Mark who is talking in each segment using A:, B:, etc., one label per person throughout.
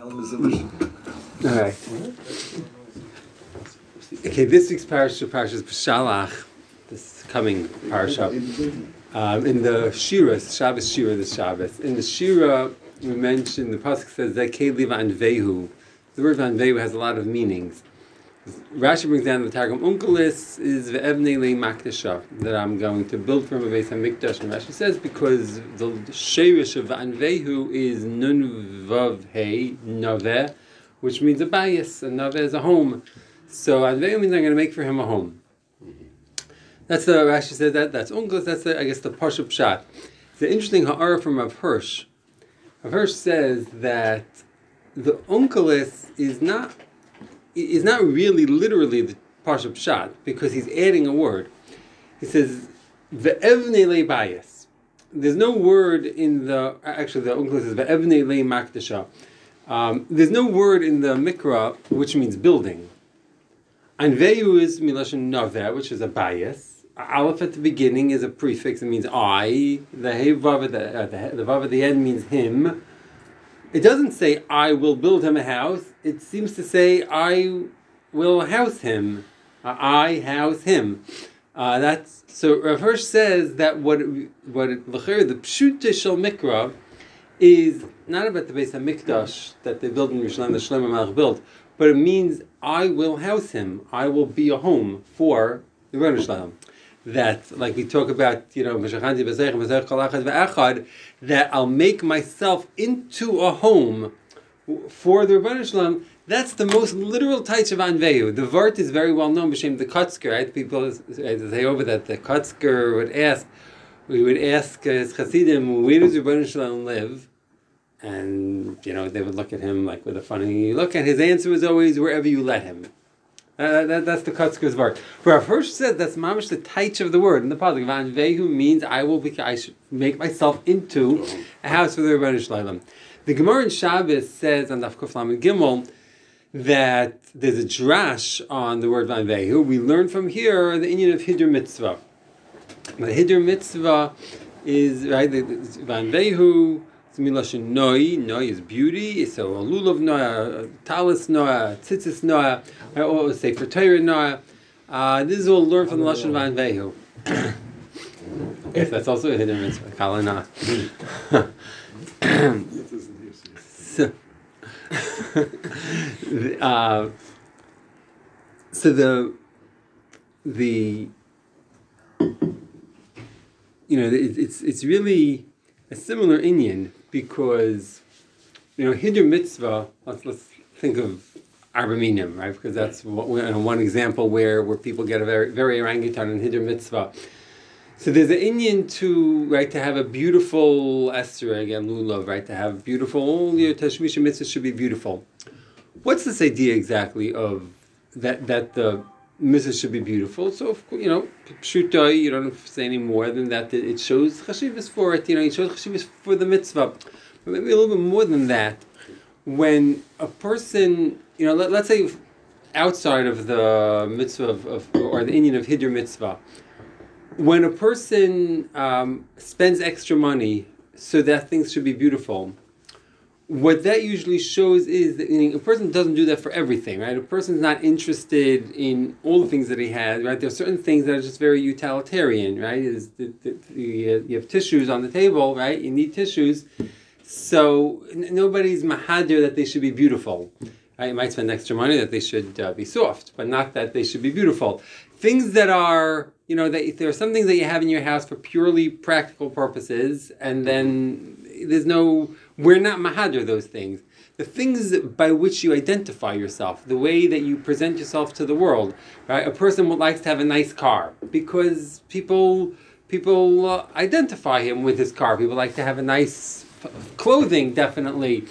A: All right. Okay, this week's parasha is B'Shalach, this coming parasha. In the Shira, Shabbos Shira, this Shabbos. In the Shira, we mentioned, the pasuk says, Zekei li v'anvehu. The word v'anvehu has a lot of meanings. Rashi brings down the Targum Unkelis is ve'evnei le'i makdasha, that I'm going to build from a Beis HaMikdash. And Rashi says because the sheirish of v'anvehu is nun vav hey naveh, which means a bayis, and naveh is a home. So anvehu means I'm going to make for him a home. That's the Rashi says that's Unkelis. That's I guess the Pashup Pshat. It's an interesting ha'ara from Rav Hirsch. Rav Hirsch says that the Unkelis is not really literally the Parsha Pshat, because he's adding a word. He says, Ve'evnei le bayis. There's no word in the Unkelis says, Ve'evnei le makdasha. There's no word in the Mikra which means building. Anveyu is milashon naveh, which is a bayis. Aleph at the beginning is a prefix, it means I. The hey vav the vav at the end means him. It doesn't say, I will build him a house. It seems to say, I will house him. I house him. So Rav Hirsch says that what the Pshutah Shel Mikra is not about the Beis HaMikdash that they built in Yerushalayim, the Shlomo Melech built, but it means, I will house him. I will be a home for the Yerushalayim. That, like we talk about, that I'll make myself into a home for the Rebbeinu Shalom. That's the most literal taich of Anvehu. The Vart is very well known, b'shem the Kotzker, right? People say over that the Kotzker would ask his Chassidim, where does Rebbeinu Shalom live? And, they would look at him like with a funny look, and his answer was always, wherever you let him. That's the Kotzker's word. But Rav Hirsch says that's mamish the taich of the word. And the pasuk Vanvehu means I should make myself into a house for the Rebbeinu Shalom. The Gemara in Shabbos says on Daf Kuf Lamed Gimel that there's a drash on the word Vanvehu. We learn from here the inyan of Hidur Mitzvah. The Hidur Mitzvah is right. Vanvehu. Milashon noi is beauty. So a lulav noah, talis noah, tzitzis noah, or sefer Torah noah. This is all learned from the lashon vanvehu. Yes, that's also a hidden mitzvah. Kalana. So it's really a similar inyan. Because, Hidur Mitzvah, let's think of Arba Minim, right? Because that's one example where people get a very, very orangutan in Hidur Mitzvah. So there's an inyan to have a beautiful esrog and lulav, right? To have beautiful, Tashmisha Mitzvah should be beautiful. What's this idea exactly of that the mitzvah should be beautiful? So, pshuta, you don't have to say any more than that. It shows chashivas for it. It shows chashivas for the mitzvah. But maybe a little bit more than that. When a person, let's say outside of the mitzvah or the inyan of Hidur Mitzvah, when a person spends extra money so that things should be beautiful, what that usually shows is that a person doesn't do that for everything, right? A person's not interested in all the things that he has, right? There are certain things that are just very utilitarian, right? You have tissues on the table, right? You need tissues. So nobody's mahadir that they should be beautiful. Right? You might spend extra money that they should be soft, but not that they should be beautiful. Things that are, that there are some things that you have in your house for purely practical purposes, and then we're not mahadir those things. The things by which you identify yourself, the way that you present yourself to the world, right? A person likes to have a nice car because people identify him with his car. People like to have a nice clothing, definitely.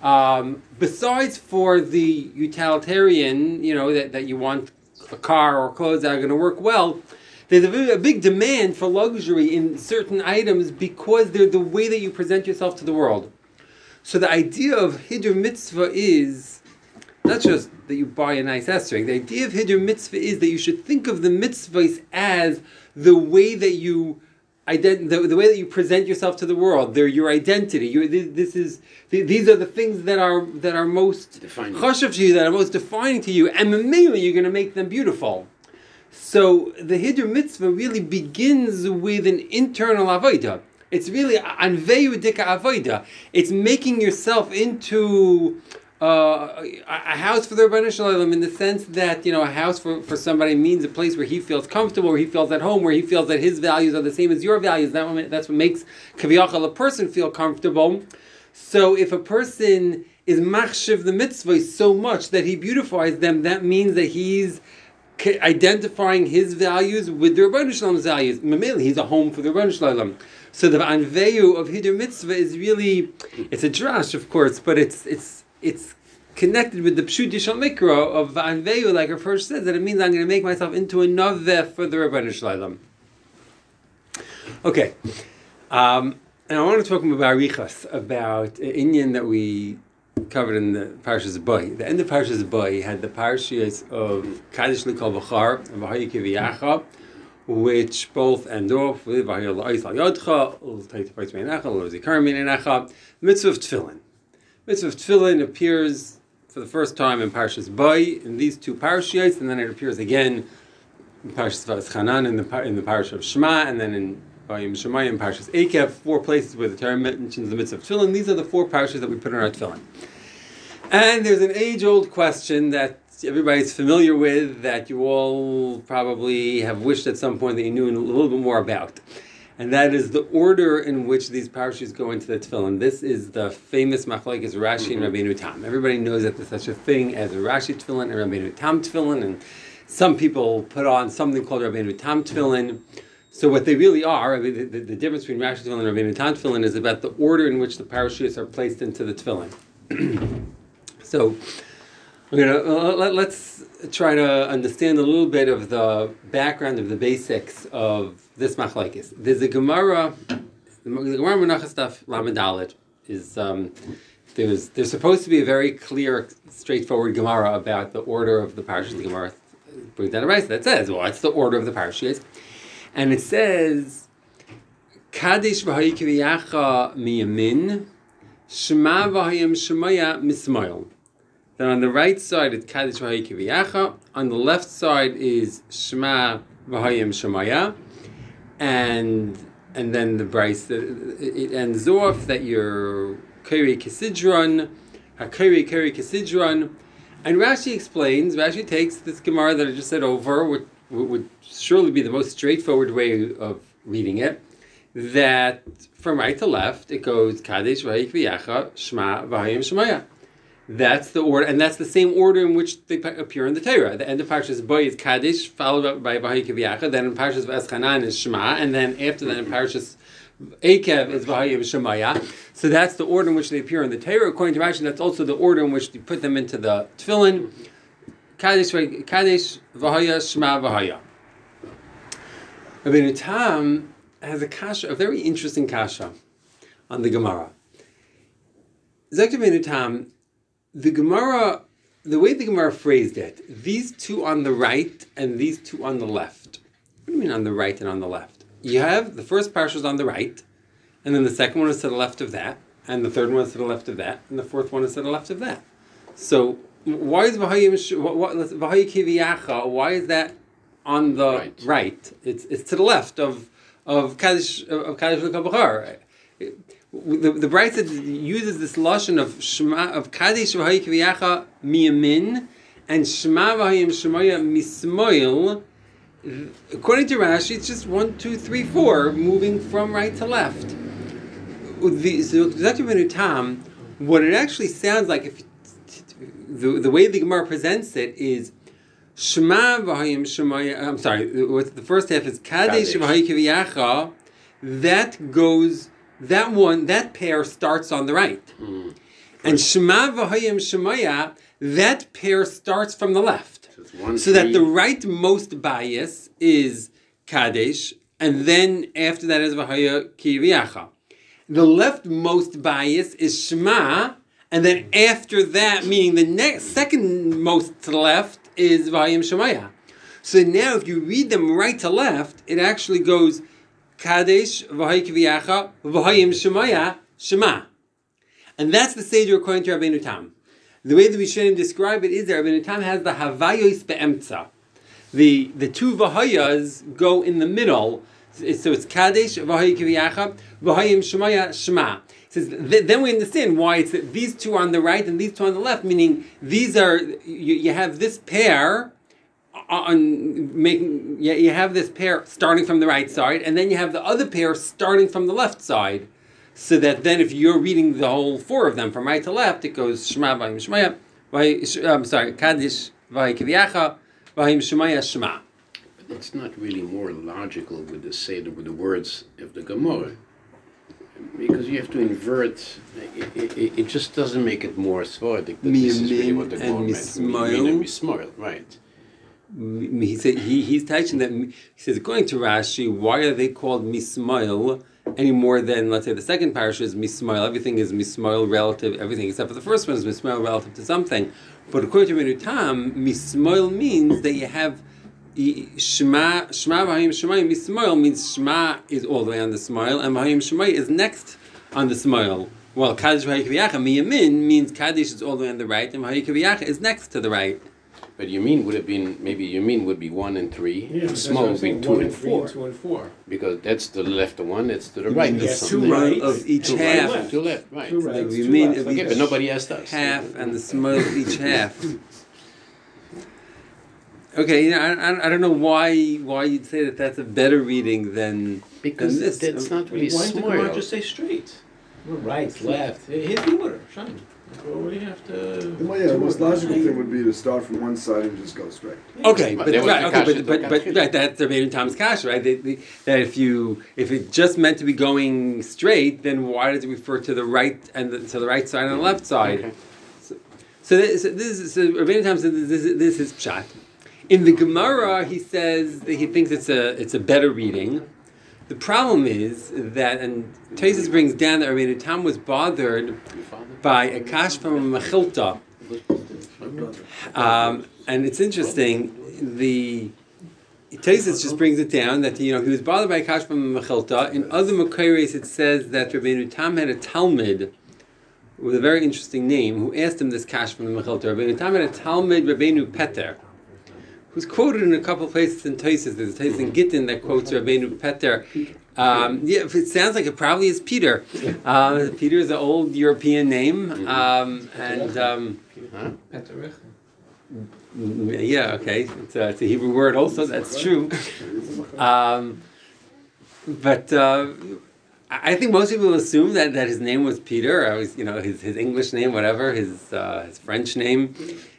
A: Besides for the utilitarian, that you want a car or clothes that are going to work well, there's a big demand for luxury in certain items because they're the way that you present yourself to the world. So the idea of Hidur Mitzvah is not just that you buy a nice esrog. The idea of Hidur Mitzvah is that you should think of the mitzvahs as the way that you the way that you present yourself to the world. They're your identity. These are the things that are most chashuv to you, that are most defining to you, and mainly you're going to make them beautiful. So the Hidur Mitzvah really begins with an internal avodah. It's really anveyu dika avodah. It's making yourself into a house for the Rebbeinu Shalom, in the sense that, a house for somebody means a place where he feels comfortable, where he feels at home, where he feels that his values are the same as your values. That's what makes kaviyachal a person feel comfortable. So if a person is machshiv the mitzvah so much that he beautifies them, that means that he's identifying his values with the Rebbeinu Shalom's values. Mameli, he's a home for the Rebbeinu Shalom. So the anveyu of Hidur Mitzvah is really, it's a drash, of course, but it's connected with the Pshut Yishal Mikra of anveyu, like our first says, that it means I'm going to make myself into a naveh for the Rebbeinu Shalom. Okay, and I want to talk about Arichas, about an inyan that we covered in the Parshas Boi. The end of Parshas Boi had the parashas of Kaddish L'Kol B'char and V'haya Kiviyacha, which both end off with V'haya L'Ois Al Yodcha, L'Tayt V'Ois Me'enecha, L'Zikar Me'enecha. The mitzvah of Tefillin. The mitzvah of Tefillin appears for the first time in Parshas Boi in these two parashas, and then it appears again in Parshas V'Chanan in the parasha of Shema, and then in Vayim Shemayim, Parshas Eikev, 4 places where the Torah mentions the mitzvah of Tefillin. These are the 4 parashas that we put in our Tefillin. And there's an age-old question that everybody's familiar with, that you all probably have wished at some point that you knew a little bit more about. And that is the order in which these parashas go into the Tefillin. This is the famous machlokes Rashi and Rabbeinu Tam. Everybody knows that there's such a thing as a Rashi Tefillin and Rabbeinu Tam Tefillin, and some people put on something called Rabbeinu Tam Tefillin. So what they really are, I mean, the difference between Rashi Tefillin and Rabbeinu Tam Tefillin is about the order in which the parashas are placed into the Tefillin. So let's try to understand a little bit of the background of the basics of this machlokes. There's a Gemara, the Gemara Menachos Daf Lamed Dalet is there's supposed to be a very clear, straightforward Gemara about the order of the parashas. The Gemara brings down a Raisa that says, well, it's the order of the parashas. And it says, Kaddish v'haya kiviyacha miyamin, Shema v'hayim shemaya mismayil. Then on the right side it's Kaddish v'haya kiviyacha, on the left side is Shema v'hayim shemaya, and then the Bryce, it ends off that you're Keri Kisidron, HaKeri Keri Kisidron, and Rashi takes this Gemara that I just said over, which would surely be the most straightforward way of reading it, that from right to left it goes Kaddish v'haya kiviyacha, Shema v'hayim shemaya. That's the order, and that's the same order in which they appear in the Torah. The end of Parshas Boi is Kaddish, followed up by V'haya kiviyacha. Then in Parshas V'eschanan is Shema, and then after that in Parshas Eikev is V'hayim shemaya. So that's the order in which they appear in the Torah. According to Rashi, that's also the order in which you put them into the Tefillin. Kaddish v'haya, Shema v'haya. Rabbeinu Tam has a very interesting kasha on the Gemara. Zok Rabbeinu Tam, the Gemara, the way the Gemara phrased it, these two on the right and these two on the left. What do you mean on the right and on the left? You have the first parsha is on the right, and then the second one is to the left of that, and the third one is to the left of that, and the fourth one is to the left of that. So why is V'haya kiviyacha? Why is that on the right? It's to the left of Kaddish L'Kol B'char. The Brisa uses this lashon of Shema of Kaddish V'haya kiviyacha miyamin and Shema v'hayim shemaya mismoil. According to Rashi, it's just 1, 2, 3, 4, moving from right to left. What it actually sounds like, if the way the Gemara presents it is Shema v'hayim shemaya. I'm sorry. The first half is Kaddish v'haya kiviyacha. That pair starts on the right, and Shema v'hayim shemaya. That pair starts from the left. So that the rightmost bias is Kaddish, and then after that is V'haya kiviyacha. The leftmost bias is Shema, and then after that, meaning the second most to the left, is V'hayim shemaya. So now if you read them right to left, it actually goes Kadesh v'hay kviyacha v'hayim shemaya shema. And that's the Seder according to Rabbeinu Tam. The way the Rishonim describe it is that Rabbeinu Tam has the Havayos be'emtza. The two Vahayas go in the middle. So it's Kadesh v'hay kviyacha v'hayim shemaya shema. It says, then we understand why it's that these two on the right and these two on the left, meaning these are, you have this pair you have this pair starting from the right side, and then you have the other pair starting from the left side, so that then if you're reading the whole four of them from right to left, it goes Shema v'hayim shemaya, Kaddish v'hay kviyacha v'hayim shemaya shema.
B: But it's not really more logical with the Seder, with the words of the Gemara. Because you have to invert, it just doesn't make it more Sephardic. This is really what the Gemara meant. Miyamin and Mismoil, right.
A: He said he's touching that. He says, according to Rashi, why are they called Mismoil any more than, let's say, the second parasha is Mismoil? Everything is Mismoil relative, everything except for the first one is Mismoil relative to something. But according to Rabbeinu Tam, Mismoil means that you have Shema v'hayim shemayim. Mismoil means Shema is all the way on the smile, and v'hayim shemayim is next on the smile. Well, Kaddish v'hay kviyacha miyamin means Kaddish is all the way on the right, and v'hay kviyacha is next to the right.
B: But Yamin would have been, maybe Yamin would be 1 and 3, Small would be 2 and 4.
C: 2 and 4.
B: Because that's to the left of one, that's to the right.
A: There's two right of each half.
B: Right, two left, right.
C: Two right.
A: You mean
B: Okay, but nobody asked us.
A: Half and the small of each half. Okay, I don't know why you'd say that that's a better reading than
B: Because
A: than this.
B: that's not really
C: Why didn't the Gemara
B: small.
C: just say straight? Right, left. Here's the order, Shine. Well, we have to...
D: The most logical thing would be to start from one side and just go straight.
A: Okay,
B: But
A: but
B: there was
A: right,
B: the
A: okay,
B: kasha,
A: but
B: the kasha.
A: right, that's the Rabbeinu Tam's kasha, right? That if it just meant to be going straight, then why does it refer to the right and to the right side and the left side?
B: Okay.
A: So Rabbeinu Tam says this is pshat. In the Gemara, he says that he thinks it's a better reading. The problem is that, and Taisus brings down that Rabbeinu Tam was bothered by a kash from a mechilta. And it's interesting, the Taisus just brings it down that he was bothered by a kash from a mechilta. In other Makairis it says that Rabbeinu Tam had a Talmud with a very interesting name who asked him this kash from the mechilta. Rabbeinu Tam had a Talmud, Rabbeinu Peter, who's quoted in a couple of places in Taisus. There's a Taisus in Gittin that quotes Rabbeinu Peter. It sounds like it probably is Peter. Peter is an old European name, yeah, okay, it's a Hebrew word also. That's true. But I think most people assume that his name was Peter. Or his English name, whatever, his French name.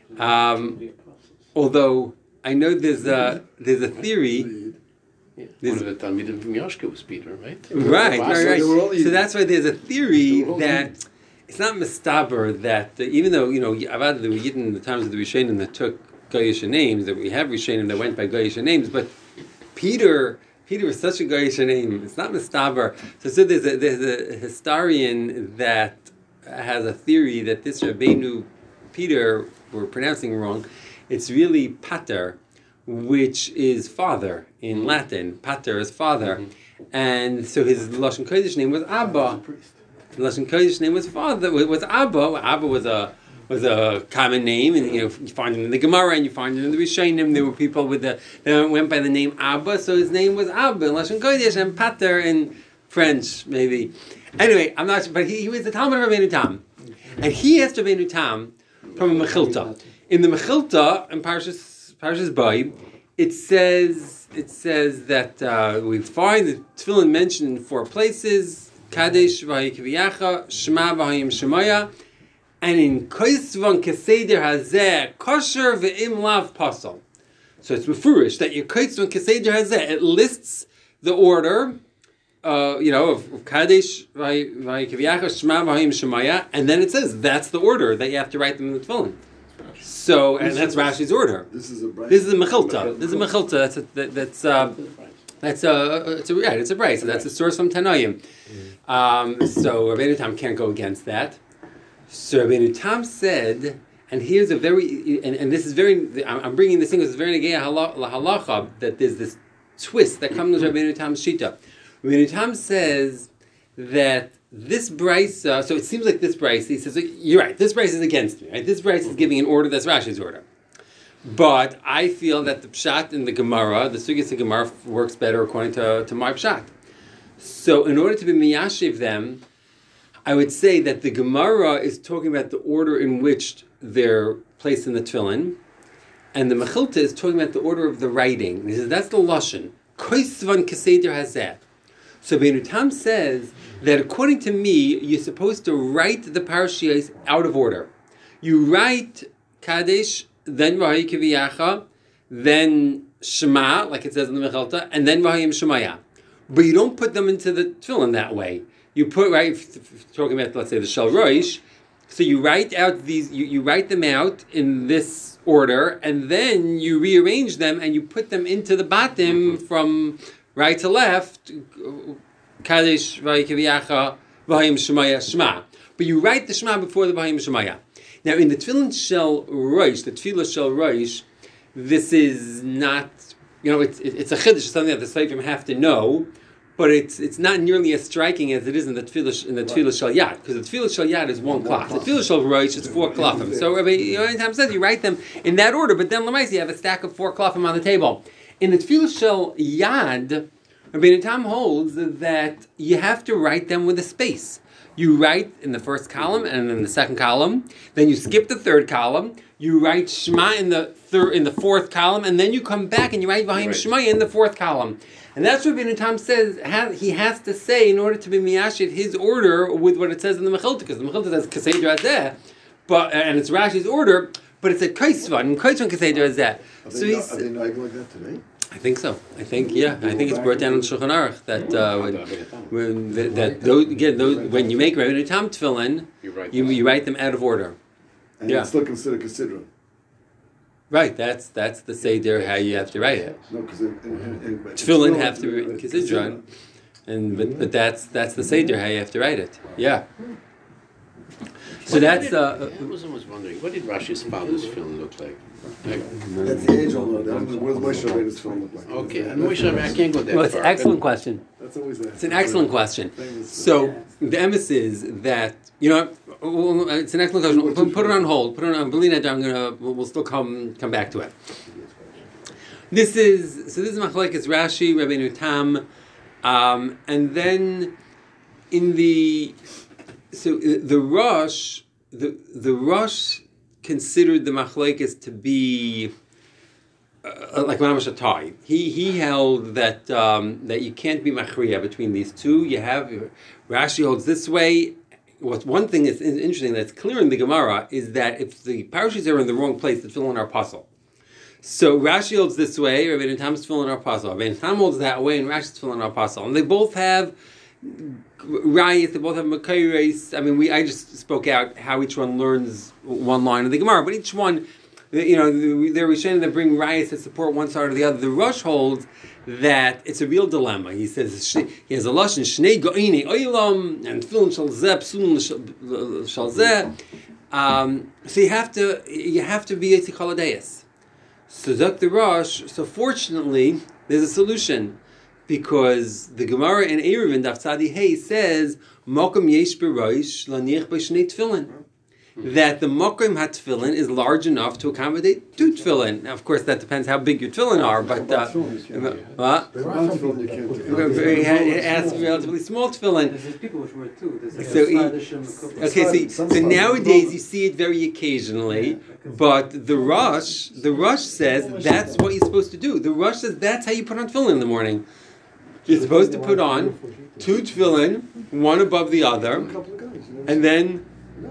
A: Although I know there's a theory.
B: One of the Talmidim from Yoshka was Peter, right?
A: Right. So that's why there's a theory that it's not mistaber that even though Avad the Yidden in the times of the Rishonim that took Goyish names, that we have Rishonim that went by Goyish names, but Peter was such a Goyish name. It's not mistaber. So there's a historian that has a theory that this Rabbeinu Peter, we're pronouncing wrong. It's really Pater, which is father in Latin. Pater is father. And so his Lashon Kodesh name was Abba. The Lashon Kodesh name was father, was Abba. Abba was a common name, and you find it in the Gemara and you find it in the Rishonim. There were people that went by the name Abba, so his name was Abba in Lashon Kodesh, and Pater in French, maybe. Anyway, I'm not sure, but he was the Talmud of Rabbeinu Tam. And he asked Rabbeinu Tam from a Mechilta. In the Mechilta, in Parshas Bai, it says that we find the Tefillin mentioned in 4 places: Kadesh v'hay kviyacha, Shema v'hayim shemaya, and in Koisvan Keseder Hazeh Kosher v'im lav pasal. So it's mefurish that your Koisvan Keseder Hazeh, it lists the order, of Kadesh v'hay kviyacha, Shema v'hayim shemaya, and then it says that's the order that you have to write them in the Tefillin. So, and that's Rashi's order. This is a Mechilta. This is a Mechilta. It's a Bryce. So that's a source from Tanoim. So Rabbeinu Tam can't go against that. So Rabbeinu Tam said, and here's a very, and this is very, I'm bringing this thing because it's very negei halacha, that there's this twist that comes with Rabbeinu Tam's shita. Rabbeinu Tam says that this brisa, so it seems like this brisa, he says, you're right, this brisa is against me, right? This brisa is giving an order that's Rashi's order. But I feel that the pshat in the Gemara, the Sugis in Gemara works better according to my pshat. So in order to be miyashiv them, I would say that the Gemara is talking about the order in which they're placed in the tefillin, and the Mechilta is talking about the order of the writing. He says that's the lashon. Koisvan keseder hazeh. So Rabbeinu Tam says that according to me, you're supposed to write the parashiyos out of order. You write Kadesh, then Vahayi Kiviyacha, then Shema, like it says in the Mechilta, and then Vahayim Shemaya. But you don't put them into the tefillin that way. You put, right, talking about, let's say, the Shel Rosh, so you write out these, you write them out in this order, and then you rearrange them and you put them into the batim from right to left, Kadesh, Vahayi Kiviyacha, Vahayim Shemaya, Shema. But you write the Shema before the Vahayim Shemaya. Now, in the Tefillin Shel Rosh, the Tefillah Shel Rosh, this is not, it's a chiddush, it's something that the Seifim have to know, but it's not nearly as striking as it is in the Tefillah Shel Yad, because the Tefillah Shel Yad is one cloth. The Tefillah Shel Rosh is 4 klafim. So, anytime says you write them in that order, but then Lamais, you have a stack of 4 klafim on the table. In the Tefillah Shel Yad, Rabbeinu Tam holds that you have to write them with a space. You write in the first column and in the second column. Then you skip the third column. You write Shema in the fourth column, and then you come back and you write Vahayim Shemaya in the fourth column. And that's what Rabbeinu Tam says he has to say in order to be miyashiv his order with what it says in the Mechilta, because the Mechilta says Keseder Hazeh, and it's Rashi's order, but it's a Kaisvan Keseder Hazeh.
D: So are they not like that today?
A: I think so. I think it's brought down in Shulchan Aruch that when you make Rabbeinu Tam tefillin, you write them out of order.
D: And it's still considered Kesidron.
A: Right, that's the Seder how you have to write it.
D: No, because
A: tefillin have to be Kesidron, but that's the Seder how you have to write it. Yeah. So that's.
B: I was always wondering, what did Rashi's father's film look like?
D: That's the age old. What does Moshe Rabbeinu's film look like?
B: Okay, Moshe Rabbeinu, I can't go that far.
A: Well, it's an excellent question.
D: That's always that.
A: It's an excellent question. So the emes is that it's an excellent question. Put it on hold. Put it on. We'll still come back to it. This is Machlekes Rashi, Rabbeinu Tam, and then in the Rosh, the Rosh considered the Machlekes to be like Mamash Atai. He held that you can't be machriya between these two. You have Rashi holds this way. One thing that's interesting that's clear in the Gemara is that if the parashas are in the wrong place, the tefillin are puzzle. So Rashi holds this way, Rabbeinu Tam's tefillin are puzzle. Rabbeinu Tam holds that way, and Rashi's tefillin are puzzle. And they both have rayis, they both have makayres. I mean, I just spoke out how each one learns one line of the Gemara, but each one, they're Rishonim that bring rayis to support one side or the other. The Rosh holds that it's a real dilemma. He says he has a lashon shnei go'ini oilam and tefillin shel zeh psulin shel zeh. So you have to be Yitzchak Haladeus. So Dr. Rosh. So fortunately, there's a solution. Because the Gemara in Eruvin Daf Tzadi Hey says Mokum Yesh B'Rosh Laniach B'Shnei Tefillin, that the Mokum HaTefillin is large enough to accommodate 2 tefillin. Now, of course, that depends how big your tefillin are, but what? It has relatively small tefillin.
E: There's people which wear 2.
A: So nowadays you see it very occasionally, but the Rosh says that's what you're supposed to do. The Rosh says that's how you put on tefillin in the morning. You're supposed to put on 2 tefillin, one above the other, and then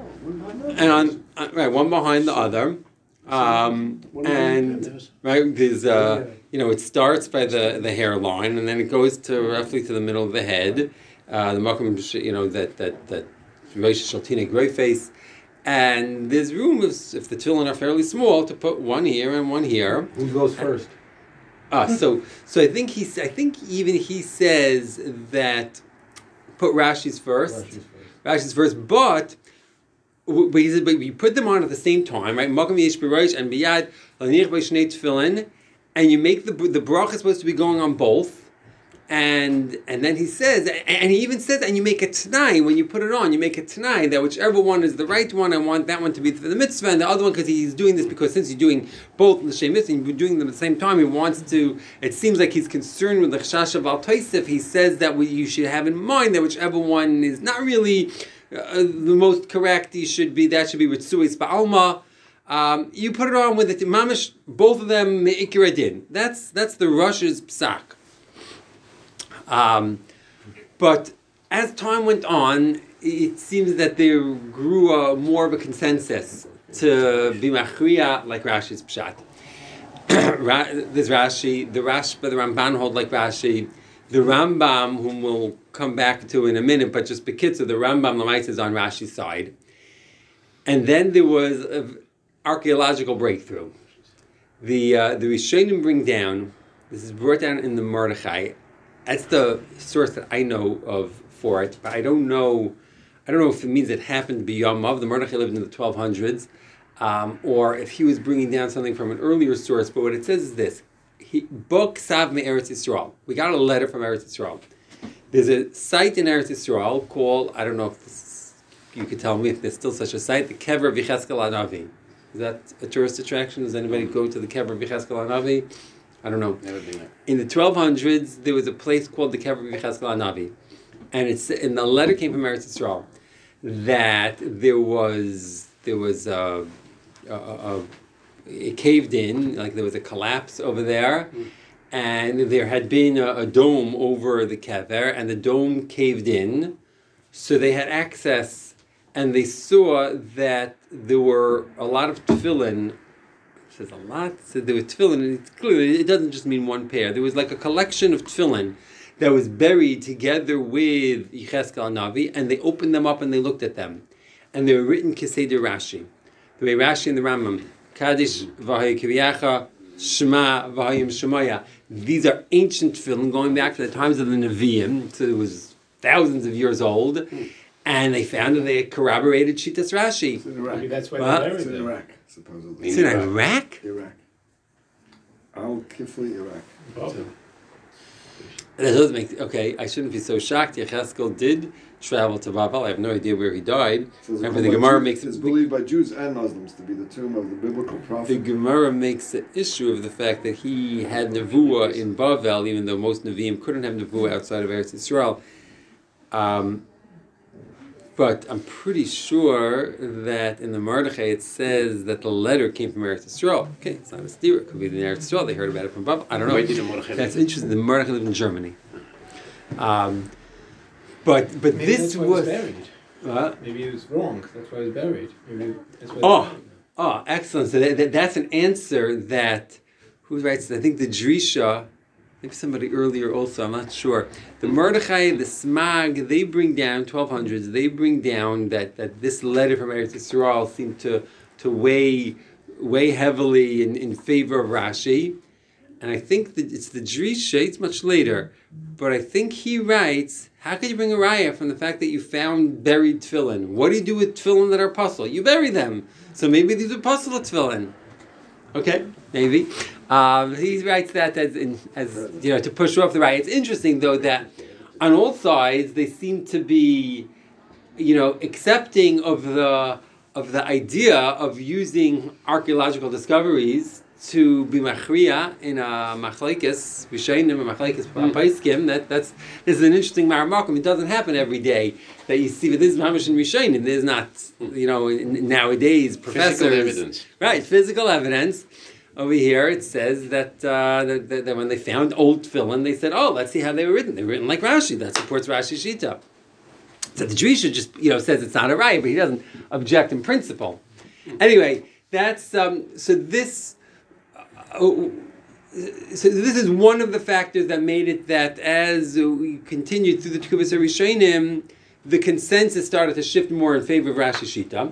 A: one behind the other, and right there's it starts by the hairline, and then it goes to roughly to the middle of the head. The makom, that Rosh Shaltina gray face, and there's room if the tefillin are fairly small to put one here and one here.
C: Who goes first?
A: So I think he says that put Rashi's first. Rashi's first, but he says, but you put them on at the same time, right? Makom Yesh B'Rosh and Biyad Laniach B'Shnei Tefillin, and you make the bracha is supposed to be going on both, And then he says, and he even says, and you make a t'nai when you put it on. You make a t'nai that whichever one is the right one, I want that one to be for the mitzvah, and the other one because he's doing this because since he's doing both the shem mitzvah and you're doing them at the same time, he wants to. It seems like he's concerned with the chashash of al toisif. He says that you should have in mind that whichever one is not really the most correct, that should be ritzuis ba'alma. You put it on with it, mamish, both of them me'ikir adin. That's the Rosh's psak. But as time went on, it seems that there grew more of a consensus to be machriya like Rashi's pshat. There's Rashi, the Ramban hold like Rashi, the Rambam, whom we'll come back to in a minute, but just bekitzer, the Rambam Lamaitz is on Rashi's side. And then there was an archaeological breakthrough. The Rishonim bring down, this is brought down in the Mordechai. That's the source that I know of for it, but I don't know if it means it happened beyond Mav. The Mordechai lived in the 1200s, or if he was bringing down something from an earlier source. But what it says is this: Bok Sav Me Eretz Yisrael. We got a letter from Eretz Yisrael. There's a site in Eretz Yisrael called, I don't know if you could tell me if there's still such a site, the Kever V'Cheskel HaNavi. Is that a tourist attraction? Does anybody go to the Kever V'Cheskel HaNavi? I don't know.
B: Never been there.
A: In the 1200s, there was a place called the Kever V'Cheskel HaNavi, and the letter came from Eretz Yisrael that there was it caved in, like there was a collapse over there, and there had been a dome over the kever, and the dome caved in, so they had access, and they saw that there were a lot of tefillin. Says a lot. So there was tefillin, and it's clearly it doesn't just mean one pair. There was like a collection of tefillin that was buried together with Yecheskel HaNavi, and they opened them up and they looked at them, and they were written Keseder Rashi, the way Rashi and the Rambam, Kaddish v'Haya Kiriyacha, Shema v'Hayim Shemaya. These are ancient tefillin going back to the times of the Nevi'im, so it was thousands of years old, and they found that they had corroborated Shitas Rashi.
D: It's in Iraq.
C: Maybe that's why
A: What?
C: they're
D: It's
C: buried
D: in
C: there.
D: Iraq, supposedly.
A: It's in Iraq?
D: Iraq. Al-Kifli, Iraq.
C: Oh.
A: That does make, okay, I shouldn't be so shocked. Yecheskel did travel to Babel. I have no idea where he died.
D: So it's
A: Remember, the
D: called by
A: Gemara
D: Jews-
A: makes
D: It's believed by Jews and Muslims to be the tomb of the biblical
A: the
D: prophet.
A: Gemara makes the issue of the fact that he had Nevuah in Bavel, even though most Nevi'im couldn't have Nevuah outside of Eretz Yisrael. But I'm pretty sure that in the Mordechai it says that the letter came from Eretz Yisrael. Okay, it's not a steer. It could be in Eretz Yisrael. They heard about it from Bavel. I don't know.
B: Where did the Mordechai
A: That's
B: live?
A: interesting. The Mordechai lived in Germany. But
C: Maybe
A: this
C: that's why
A: was
C: he was buried. Maybe he was wrong. That's why he was buried. Maybe that's why.
A: Oh, oh, excellent. So that's an answer that, who writes, I think the Drisha, maybe somebody earlier also, I'm not sure. The Mordechai, the Smag, they bring down, 1200s, they bring down that this letter from Eretz Yisrael seemed to weigh heavily in favor of Rashi. And I think that it's the Drisha, it's much later, but I think he writes, how could you bring a raya from the fact that you found buried tefillin? What do you do with tefillin that are puzzle? You bury them. So maybe these are puzzle tefillin. Okay, maybe. He writes that as you know, to push off the raya. It's interesting though that on all sides they seem to be, you know, accepting of the idea of using archaeological discoveries to be machriya in a machlekes v'sheinim, a machlekes paiskim. This is an interesting maramakim. It doesn't happen every day that you see. But this is mamish and rishayim. There's not, you know, nowadays professors.
B: Physical evidence.
A: Right, physical evidence. Over here it says that when they found old tefillin, they said, "Oh, let's see how they were written. They were written like Rashi. That supports Rashi's shita." So the Drisha just, you know, says it's not a right, but he doesn't object in principle. Anyway, that's so this. So this is one of the factors that made it that as we continued through the Tekuvas HaRishonim, the consensus started to shift more in favor of Rashi Shita.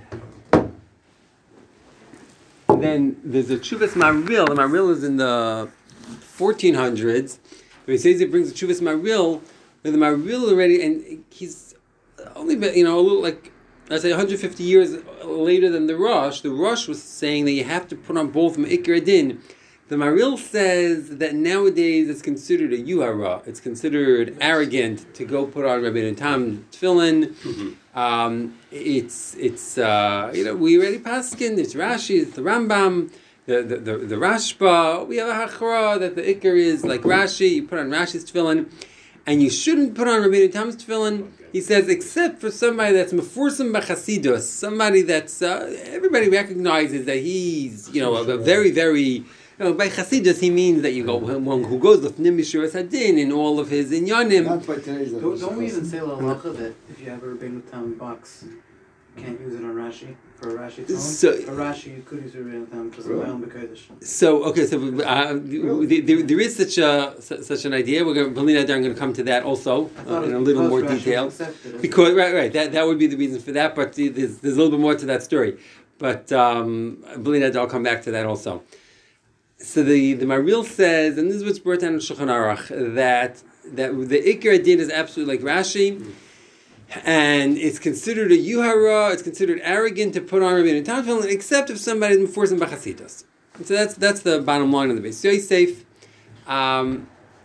A: Then there's a Chuvas Maril. The Maril is in the 1400s. He says it brings the Chuvas Maril, where the Maril already, and he's only been, you know, a little like, let's say 150 years later than the Rosh was saying that you have to put on both Me'ikr Adin, The Maril says that nowadays it's considered a yuhara. It's considered arrogant to go put on Rabbeinu Tam tefillin. It's we already paskin. It's Rashi. It's the Rambam. The Rashba. We have a hachra that the ikar is like Rashi. You put on Rashi's tefillin, and you shouldn't put on Rabbeinu Tam's tefillin. He says, except for somebody that's mefursam b'chasidus, somebody that's everybody recognizes that he's a very very. By Chasidus, he means that you go one who goes with Nimishuras Hadin in all of his inyanim.
D: Not by today's
E: Don't we even say l'alacha that if you have a Rabbeinu Tam box, you can't use it on Rashi for a Rashi tone?
A: So-
E: for Rashi, you could use Rabbeinu Tam because of my own B'Kodesh.
A: So there is such an idea. We're going, Belina, I'm going to come to that also in a little more detail. Because right, that would be the reason for that. But there's a little bit more to that story. But Belina, I'll come back to that also. So the Maril says, and this is what's brought down in Shulchan Aruch, that the Ikar Adin is absolutely like Rashi, and it's considered a yuhara, it's considered arrogant to put on Rabbeinu Tam tefillin, except if somebody is meforsim b'chasidus. So that's the bottom line of the base. Yosef, and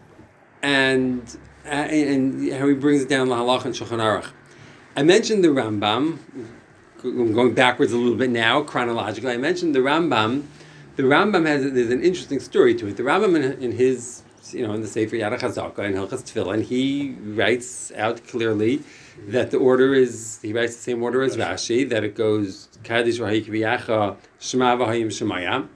A: how he brings it down lahalach and Shulchan Aruch. I mentioned the Rambam. I'm going backwards a little bit now, chronologically. I mentioned the Rambam. The Rambam there's an interesting story to it. The Rambam in his, in the Sefer Yad HaChazaka in Hilchas Tefillin, he writes out clearly that the order is, he writes the same order as Rashi, that it goes Kaddish v'Hayik v'Yacha Shema v'Hayim Shemaya.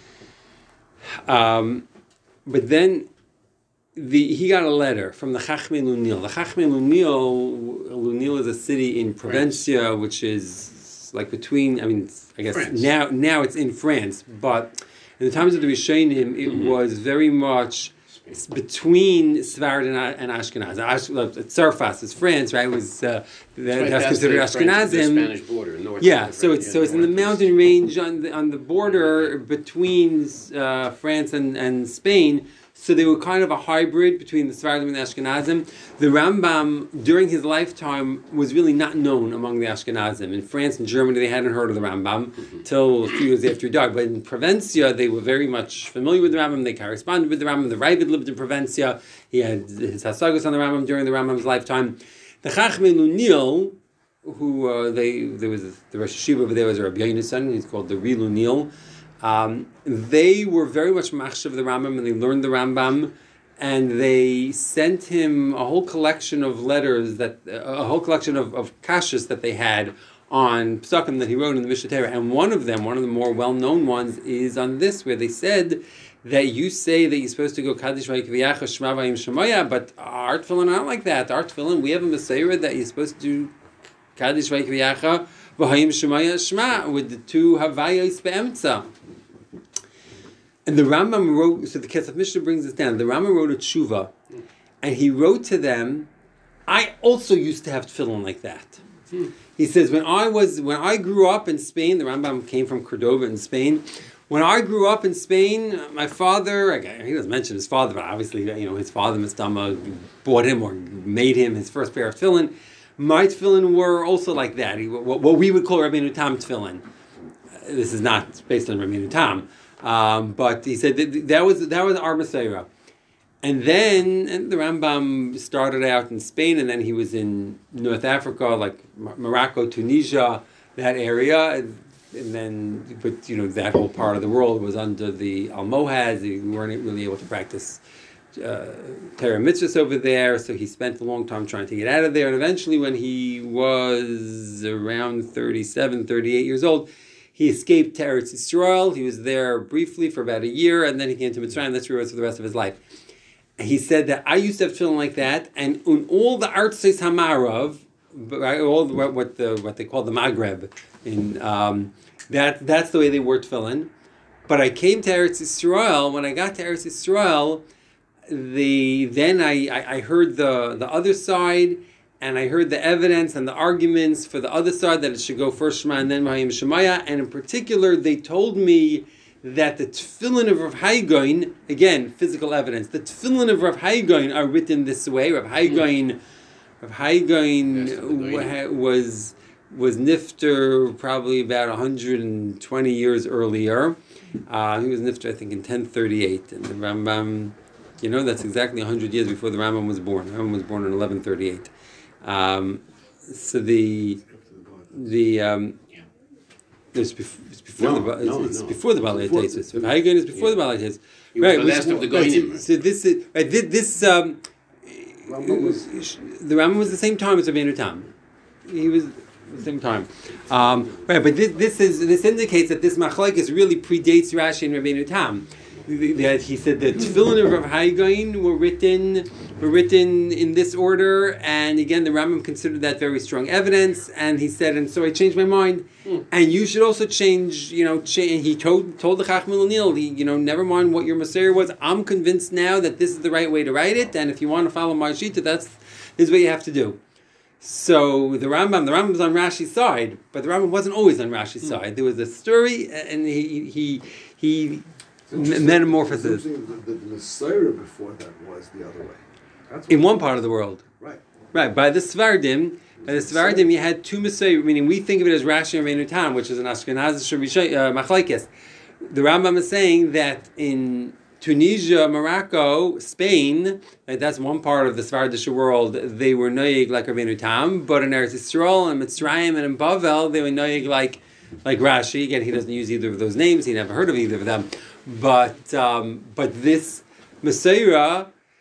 A: But then he got a letter from the Chachmei Lunil. The Chachmei Lunil is a city in Provencia, which is like between, I guess France. now it's in France, but in the times of the Rishonim, it was very much between Sfarad and Ashkenaz. Tzarfas is France, right? It was that's considered Ashkenazim.
B: The Spanish border, north.
A: Yeah, so it's in the mountain range on the border between France and Spain. So they were kind of a hybrid between the Sfaradim and the Ashkenazim. The Rambam, during his lifetime, was really not known among the Ashkenazim. In France and Germany, they hadn't heard of the Rambam till a few years after he died. But in Provencia, they were very much familiar with the Rambam. They corresponded with the Rambam. The Ravid lived in Provencia. He had his Hasagos on the Rambam during the Rambam's lifetime. The Chachmei Lunil, who there was the Rosh Hashiva over there was a Rabbi Yonasan. He's called the Ri Lunil. They were very much machshav of the Rambam, and they learned the Rambam, and they sent him a whole collection of letters, a whole collection of kashas that they had on psakim that he wrote in the Mishnah Torah. And one of the more well-known ones, is on this, where they said that you say that you're supposed to go Kaddish v'Yikviyacha Shema v'Hayim Shemaya, but our tefillin are not like that. Our tefillin, we have a Messiah that you're supposed to do Kaddish v'Yikviyacha v'Hayim Shemaya Shema with the two Havayos be'emtza. And the Rambam wrote, so the Kesef Mishnah brings this down, the Rambam wrote a tshuva, and he wrote to them, I also used to have tefillin like that. He says, when I grew up in Spain, the Rambam came from Cordova in Spain, when I grew up in Spain, my father, he doesn't mention his father, but obviously, his father, Mistama, bought him or made him his first pair of tefillin. My tefillin were also like that, what we would call Rabbeinu Tam tefillin. This is not based on Rabbeinu Tam. But he said that was our Messiah. And then the Rambam started out in Spain, and then he was in North Africa, like Morocco, Tunisia, that area. And then, that whole part of the world was under the Almohads. They weren't really able to practice Torah mitzvahs over there, so he spent a long time trying to get out of there. And eventually, when he was around 37, 38 years old, he escaped to Eretz Yisrael. He was there briefly for about a year, and then he came to Mitzrayim. That's where he was for the rest of his life. He said that I used to have tefillin like that, and in all the Artzos Hamarav, all what they call the Maghreb, that's the way they wore tefillin. But I came to Eretz Yisrael. When I got to Eretz Yisrael, then I heard the other side. And I heard the evidence and the arguments for the other side that it should go first Shema and then V'Hayim Shemaya. And in particular, they told me that the tefillin of Rav Hai Gaon, again, physical evidence, the tefillin of Rav Hai Gaon are written this way. Rav Hai Gaon was nifter probably about 120 years earlier. He was nifter, I think, in 1038, and the Rambam, that's exactly 100 years before the Rambam was born. The Rambam was born in 1138. So it's before before the Balei Taisus. Hagen is before the Balei Taisus.
B: Right, the last of the Goyim.
A: So this is the Rambam was the same time as Rabbeinu Tam. He was the same time. Right, but this indicates that this machlokes really predates Rashi and Rabbeinu Tam. That he said the tefillin of Rav Hai Gaon were written in this order, and again the Rambam considered that very strong evidence, and he said, and so I changed my mind, and you should also change. He told the Chacham L'Nil, never mind what your Maser was. I'm convinced now that this is the right way to write it, and if you want to follow my Shita, this is what you have to do. So the Rambam's on Rashi's side, but the Rambam wasn't always on Rashi's side. There was a story, and he metamorphosis.
D: The Messiah before that was the other way.
A: In one part of the world.
D: Right.
A: Right. By the Svardim, you had two Messiah, meaning we think of it as Rashi and Rabbeinu Tam, which is an Ashkenazi machlokes. The Rambam is saying that in Tunisia, Morocco, Spain, that's one part of the Svardish world, they were noyeg like Rabbeinu Tam, but in Eretz Yisrael and Mitzrayim and in Bavel, they were noyeg like Rashi. Again, he doesn't use either of those names. He never heard of either of them. But this Messiah,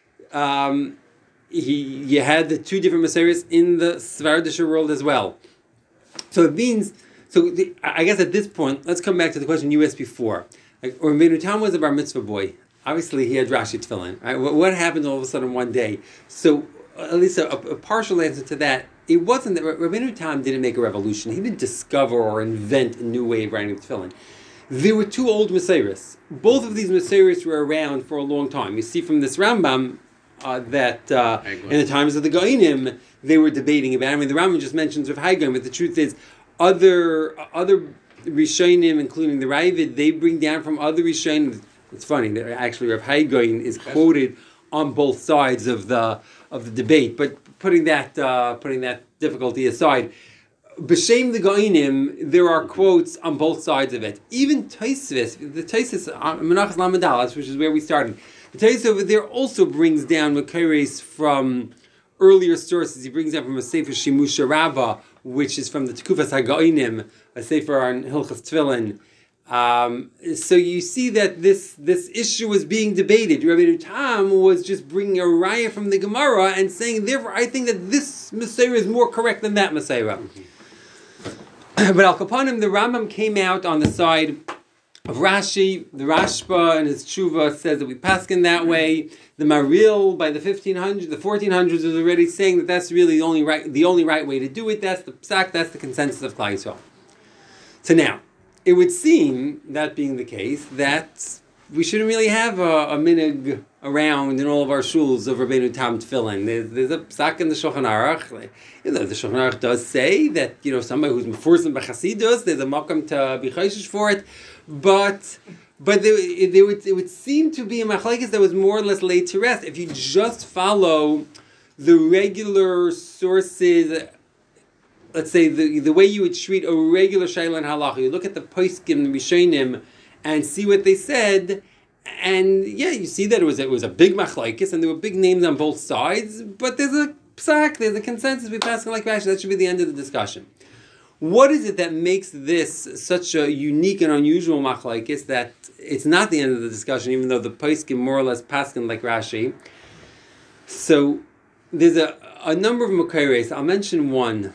A: you had the two different Messiahs in the Svardish world as well. So it means, I guess at this point, let's come back to the question you asked before. Or Rabbeinu Tam was a bar mitzvah boy. Obviously, he had Rashi tefillin. Right? What happened all of a sudden one day? So at least a partial answer to that. It wasn't that Rabbeinu Tam didn't make a revolution. He didn't discover or invent a new way of writing tefillin. There were two old Messiahs. Both of these Messiahs were around for a long time. You see from this Rambam that in the times of the Goinim, they were debating about it. I mean, the Rambam just mentions Rav Hai Gaon, but the truth is, other Rishonim, including the Ravid, they bring down from other Rishonim. It's funny that actually Rav Hai Gaon is quoted on both sides of the debate. But putting that difficulty aside, B'Shem the Goinim, there are quotes on both sides of it. Even Tosfos, the Tosfos Menachos Lamed Aleph, which is where we started. The Tosfos over there also brings down Makares from earlier sources. He brings down from a Sefer Shimusha Rabbah, which is from the Tekufas HaGoinim, a Sefer on Hilchas Tefillin. So you see that this issue was being debated. Rabbeinu Tam was just bringing a raya from the Gemara and saying, therefore, I think that this Messiah is more correct than that Messiah. But Al Kapanim, the Rambam came out on the side of Rashi. The Rashba and his tshuva says that we paskin that way. The Maril by the 1400s is already saying that that's really the only right way to do it. That's the psak. That's the consensus of Klal Yisrael. So now, it would seem, that being the case, that we shouldn't really have a minig around in all of our shuls of Rabbeinu Tam tefillin. There's a psak in the Shulchan Aruch. The Shulchan Aruch does say that somebody who's meforsim b'chasidus, there's a makam to be chayshish for it, but it would seem to be a machlekes that was more or less laid to rest if you just follow the regular sources. Let's say the way you would treat a regular shayla and halacha. You look at the poskim, the rishonim, and see what they said, and you see that it was a big machlokes, and there were big names on both sides. But there's a psak, there's a consensus. We pass like Rashi. That should be the end of the discussion. What is it that makes this such a unique and unusual machlokes that it's not the end of the discussion, even though the poskim more or less paskin like Rashi? So there's a number of makares. I'll mention one.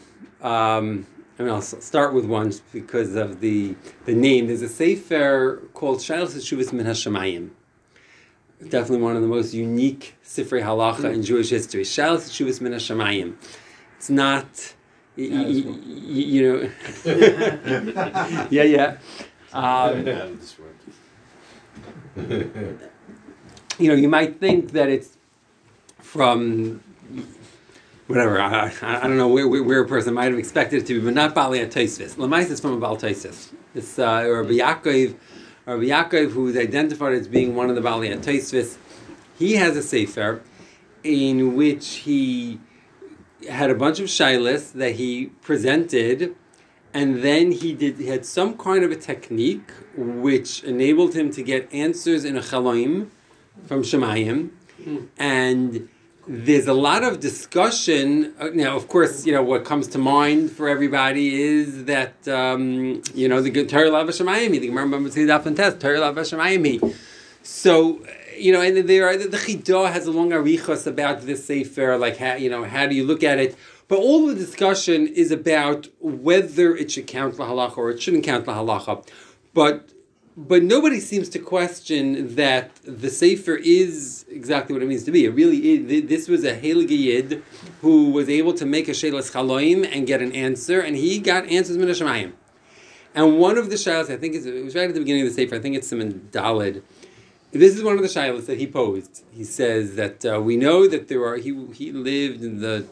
A: I'll start with one just because of the name. There's a sefer called Shailas Teshuvos Min Hashamayim. Definitely one of the most unique sifrei halacha in Jewish history. Shailas Teshuvos Min Hashamayim. It's not, you know. Yeah. You might think that it's from whatever, I don't know where a person might have expected it to be, but not Balei Tosfos. Lamais is from a Baal Tosfos. It's Rabbi Yaakov, who is identified as being one of the Balei Tosfos. He has a sefer in which he had a bunch of shaylas that he presented, and then he had some kind of a technique which enabled him to get answers in a chaloim from Shemayim, and there's a lot of discussion. Now, of course, what comes to mind for everybody is that the Torah Lav Shemayim, the Gemara Bambatzei Daf and Test, Torah Lav Shemayim. So, and there the Chidah has a long arichos about this sefer, like how do you look at it? But all the discussion is about whether it should count lahalacha or it shouldn't count lahalacha. But nobody seems to question that the sefer is exactly what it means to be. It really is. This was a Heilige Yid who was able to make a Shelas Chaloim and get an answer, and he got answers min Hashemayim. And one of the shilas, I think it was right at the beginning of the sefer, I think it's Siman Daled. This is one of the shilas that he posed. He says that we know that there are, he lived in the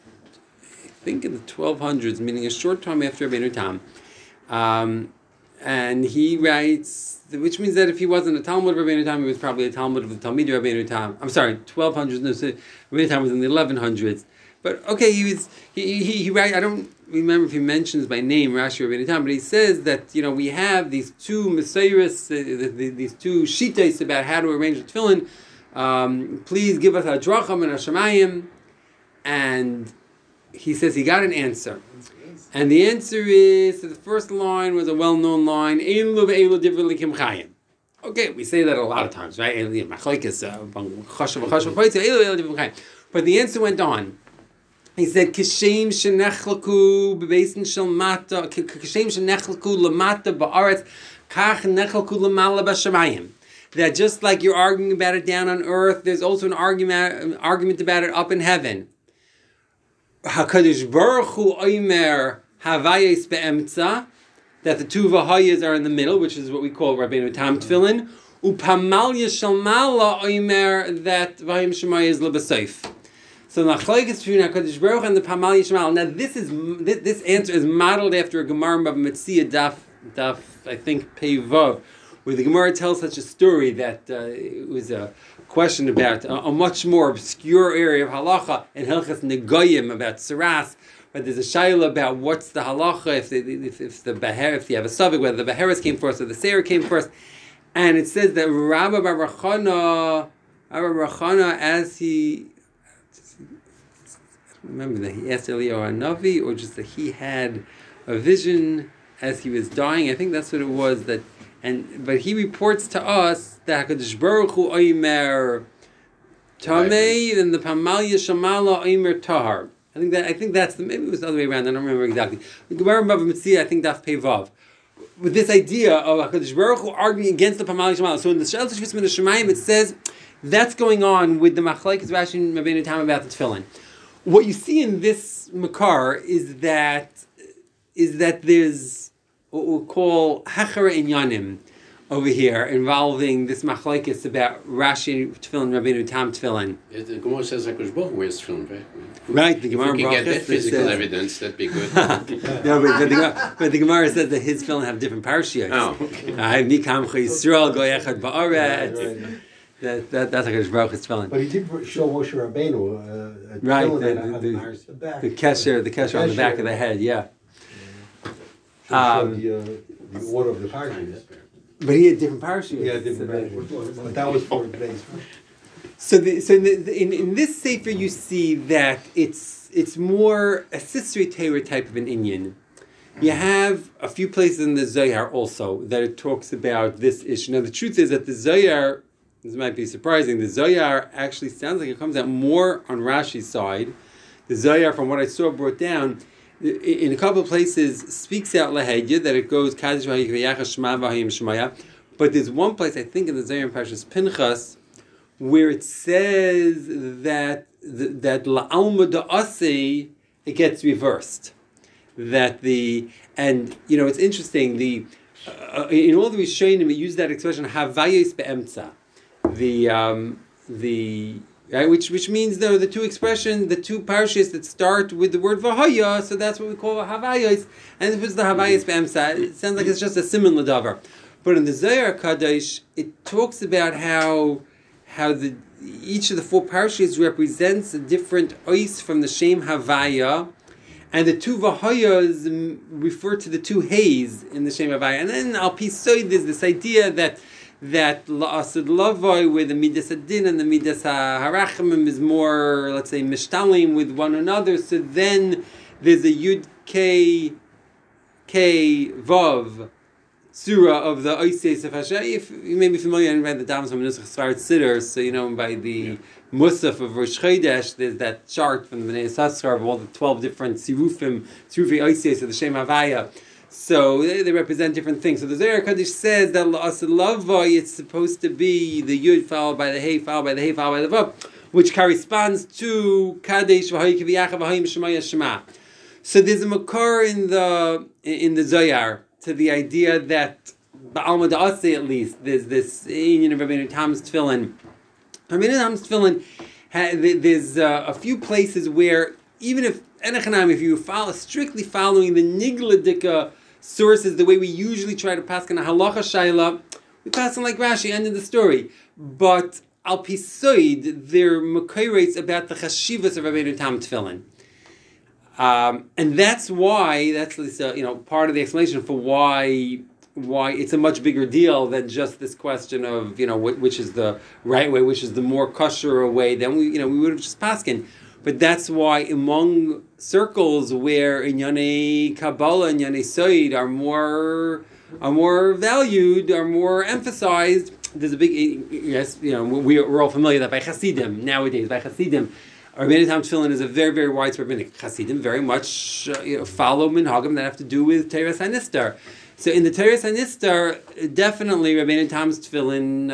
A: 1200s, meaning a short time after Rabbeinu Tam. And he writes, which means that if he wasn't a Talmud of Rabbeinu Tam, he was probably a Talmud of the Talmid of Rabbeinu Tam. I'm sorry, 1200s, no, so Rabbeinu Tam was in the 1100s. But okay, he writes, I don't remember if he mentions by name Rashi Rabbeinu Tam, but he says that, we have these two Messiahs, these two Shitais about how to arrange the tefillin. Please give us a dracham and a shemayim. And he says he got an answer. And the answer is, so the first line was a well-known line, okay, we say that a lot of times, right? But the answer went on. He said, Kishem shenechlaku bebesin shel mata, Kishem shenechlaku lamata ba'aretz, kach nechlaku lamala b'shamayim. That just like you're arguing about it down on earth, there's also an argument about it up in heaven. HaKadosh Baruch Hu Omer Havayis Be'emtza, that the two Vahayas are in the middle, which is what we call Rabbeinu Tam Tefillin. Upamalya Shalmala Omer, that Vahim Shemaya is Lebasayf. So the Nachlaikis between HaKadosh Baruch and the Pamalya Shemala. Now this answer is modeled after a Gemara of Metzia Daf I think Peivav, where the Gemara tells such a story that it was a question about a much more obscure area of halacha in Hilchas Negoyim about Saras, but there's a shayla about what's the halacha if you have a suffix, whether the Beheres came first or the Seir came first, and it says that Rabbi Bar Chana, as he, remember that he asked Eliyahu Hanavi, or just that he had a vision as he was dying. I think that's what it was that. But he reports to us that HaKadosh Baruch Hu Omer Tamei and the Pamalya Shamala Omer Tahar. I think that's maybe it was the other way around. I don't remember exactly. The Gemara Bava Metzia, I think Daf Pei Vav, with this idea of HaKadosh Baruch Hu arguing against the Pamalya Shamala. So in the Shel Teshuvos Min Hashemayim, it says that's going on with the Machlekes Rashi and Rabbeinu Tam about the tefillin. What you see in this Makar is that there's what we'll call Hachara Inyanim over here, involving this machlekes about Rashi Tefillin, Rabbeinu Tam Tefillin.
B: The Gemara says HaKadosh Baruch Hu wears tefillin, right?
A: Right, the Gemara
B: if you can get that physical
A: says,
B: evidence, that'd be good.
A: No, but the Gemara says that his tefillin have different parashiyos.
B: Oh, okay.
A: Mikam Yisrael Go Echad Ba'aretz. That's HaKadosh Baruch Hu's tefillin.
F: But he did show Moshe Rabbeinu a
A: right,
F: the
A: kesher on the back of the head, yeah.
F: The order of the parashiyos.
A: But he had different parachutes.
F: Yeah, different parachutes. But that was for today's.
A: So in this sefer you see that it's more a Sisrei Torah type of an inyan. You have a few places in the Zohar also that it talks about this issue. Now the truth is that the Zohar, this might be surprising, the Zohar actually sounds like it comes out more on Rashi's side. The Zohar, from what I saw brought down, in a couple of places speaks out lahedya that it goes Kadosh V'Yachas Shema V'Hayim Shemaya, but there's one place I think in the Zohar in Parshas Pinchas where it says that la'alma da'asei it gets reversed. It's interesting in all the Rishonim we use that expression havayis be'emtza, right, which means though the two expressions, the two parashas that start with the word v'haya, so that's what we call havayos. And if it's the havayos be'emsa, it sounds like it's just a similar davar. But in the Zohar Kadosh, it talks about how each of the four parashas represents a different ois from the Shem Havaya, And the two Vahayas refer to the two Hays in the Shem Havaya. And then Al Pisoid, there's this idea that La'asad Lavai, where the Midas Adin and the Midas HaRachamim is more, let's say, mishtalim with one another. So then there's a Yud K Vav Surah of the Oises of Hashem. If you may be familiar, and read the Dams from Nusach Svarat Siddur, so you know by the Musaf of Rosh Chodesh, there's that chart from the Bnei Yissaschar of all the 12 different Sirufei Oises of the Shem Havaya. So they represent different things. So the Zohar Kaddish says that La'asad Lavai, it's supposed to be the Yud followed by the Hey, followed by the Hey, followed by the Vav, which corresponds to Kadesh V'Hai Kiviyach V'Hai Shemaya Shema. So there's a makar in the Zohar to the idea that Ba'alma Da'aseh, at least, there's this union of Rabbeinu Tam's Tefillin. Rabbeinu Tam's Tefillin, there's a few places where even if you follow strictly following the Nigladika sources, the way we usually try to pass on a halacha shayla, we pass on like Rashi, end of the story. But Al Pisoid, they're makayrates about the chashivas of Rabbeinu Tam Tefillin. And that's why, that's part of the explanation for why it's a much bigger deal than just this question of, which is the right way, which is the more kosher way, then we would have just paskin. But that's why among circles where Inyane Kabbalah and Inyane Soid are more valued, are more emphasized, there's a big, we're all familiar that by Hasidim, nowadays, Rabbeinu Tam Tefillin is a very, very widespread minhag. Hasidim very much follow minhagim that have to do with Teres HaNistar. So in the Teres HaNistar, definitely Rabbeinu Tam's Tefillin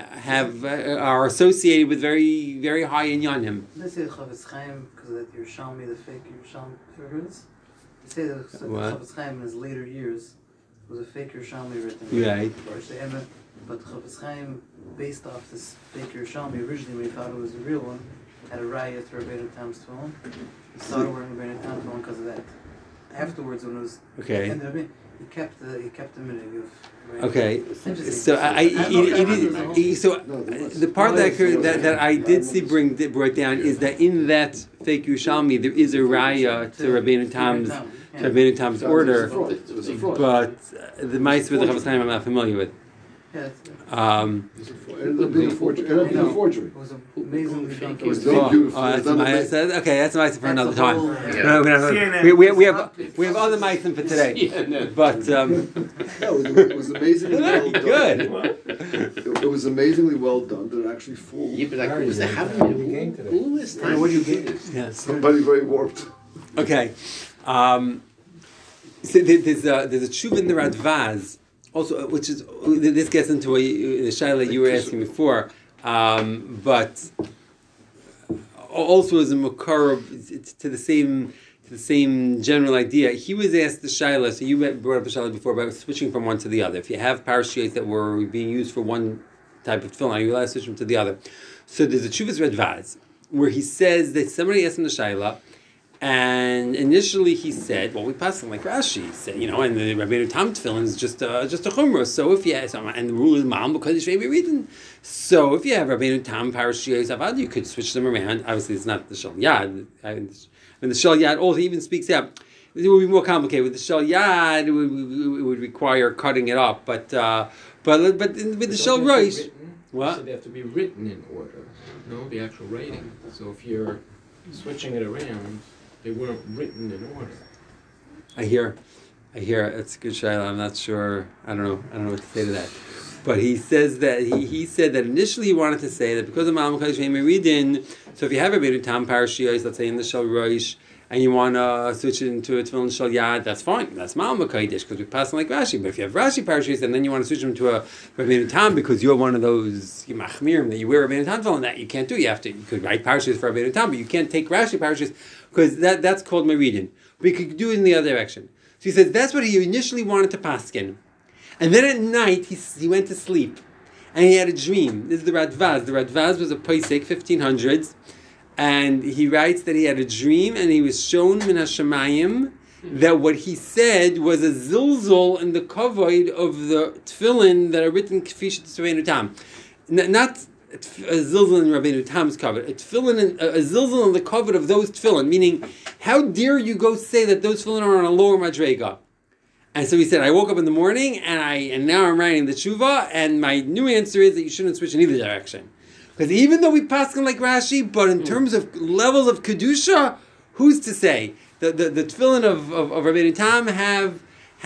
A: are associated with very, very high inyanim.
E: They say the Chavetz Chaim, because that Yerushalmi, the fake Yerushalmi, you heard this? They say that the Chavetz Chaim in his later years was a fake Yerushalmi written.
A: Right.
E: But Chavetz Chaim, based off this fake Yerushalmi, originally when he thought it was the real one, had a raya to Rabbeinu Tam's Tefillin. He started wearing Rabbeinu Tam's Tefillin because of that. Afterwards, when it was he kept the minhag of.
A: Okay, so the part that I did see brought down is that in that fake Yerushalmi there is a raya to Rabbeinu Tam's order, but the mice with the Chavetz Chaim I'm not familiar with.
D: It'll be a forgery.
E: It was amazingly done.
D: It was done beautifully.
A: That's nice for another time.
E: Yeah.
A: We have other mice for today, but
D: it was amazingly well done.
A: Good.
D: It was amazingly well done. That it actually fooled.
B: Yeah, but was the happening all this time.
C: What do you get?
A: Yes.
D: Somebody very warped.
A: Okay. So there's a tshuva in the Radvaz. Also, which is, this gets into the shayla you were asking before, but also as a makar to the same general idea. He was asked the shayla, so you brought up the shayla before about switching from one to the other. If you have parashiyos that were being used for one type of tefillin, are you allowed to switch them to the other? So there's a Tshuvas Radvaz, where he says that somebody asked him the shayla, and initially he said, well, we pass him like Rashi. He said, and the Rabbeinu Tam Tefillin is just a chumrah. So if you have, and the rule is ma'am because it's maybe reading. So if you have Rabbeinu Tam Parashiyos Avad, you could switch them around. Obviously, it's not the Shal Yad. And the Shal Yad also even speaks out. It would be more complicated with the Shal Yad. It would require cutting it up. But with the Shal Rosh, what?
C: So they have to be written in order. The actual writing. So if you're switching it around, they weren't written in order.
A: I hear. It's a good shayla. I'm not sure. I don't know what to say to that. But he says that he said that initially he wanted to say that because of Ma'am Kodesh Meridin. So if you have a Rabbeinu Tam Parashiyos, let's say in the Shal Rosh, and you want to switch it into a Tefillin Shal Yad, that's fine. That's Ma'am Kodesh because we pass like Rashi. But if you have Rashi Parashiyos and then you want to switch them to a Rabbeinu Tam because you're one of those Machmirim that you wear Rabbeinu Tam Tefillin, that you can't do. You could write Parashiyos for Rabbeinu Tam, but you can't take Rashi Parashiyos because that's called Meridin. But you could do it in the other direction. So he says that's what he initially wanted to paskin. And then at night he went to sleep. And he had a dream. This is the Radvaz. The Radvaz was a Paisek, 1500s. And he writes that he had a dream and he was shown min hashamayim that what he said was a zilzul in the kavod of the tefillin that are written k'fi she'tisreinu tam. Not a zilzal in Rabbeinu Tam's covet, a zilzal in the covet of those tefillin, meaning, how dare you go say that those tefillin are on a lower madrega? And so he said, I woke up in the morning and now I'm writing the tshuva, and my new answer is that you shouldn't switch in either direction. Because even though we pass him like Rashi, but in terms of levels of kedusha, who's to say? The tefillin of Rabbeinu Tam have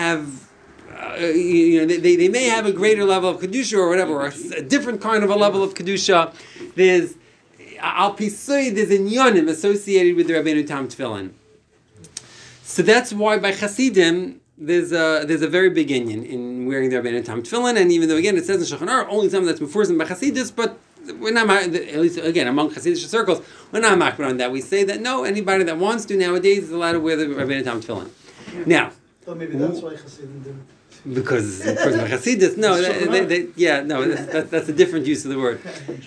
A: they may have a greater level of kedusha or whatever, or a different kind of a level of kedusha. There's al pisui, there's inyanim associated with the Rabbeinu Tam tefillin. So that's why by Hasidim there's a very big inyan in wearing the Rabbeinu Tam tefillin, and even though again it says in Shulchan Aruch only something that's meforsim by Hasidus, but we're not, at least again among Hasidic circles, we're not makbid on that. We say that no, anybody that wants to nowadays is allowed to wear the Rabbeinu Tam tefillin. Now,
G: So maybe that's why Hasidim didn't.
A: because of course by Hasidus, that's a different use of the word.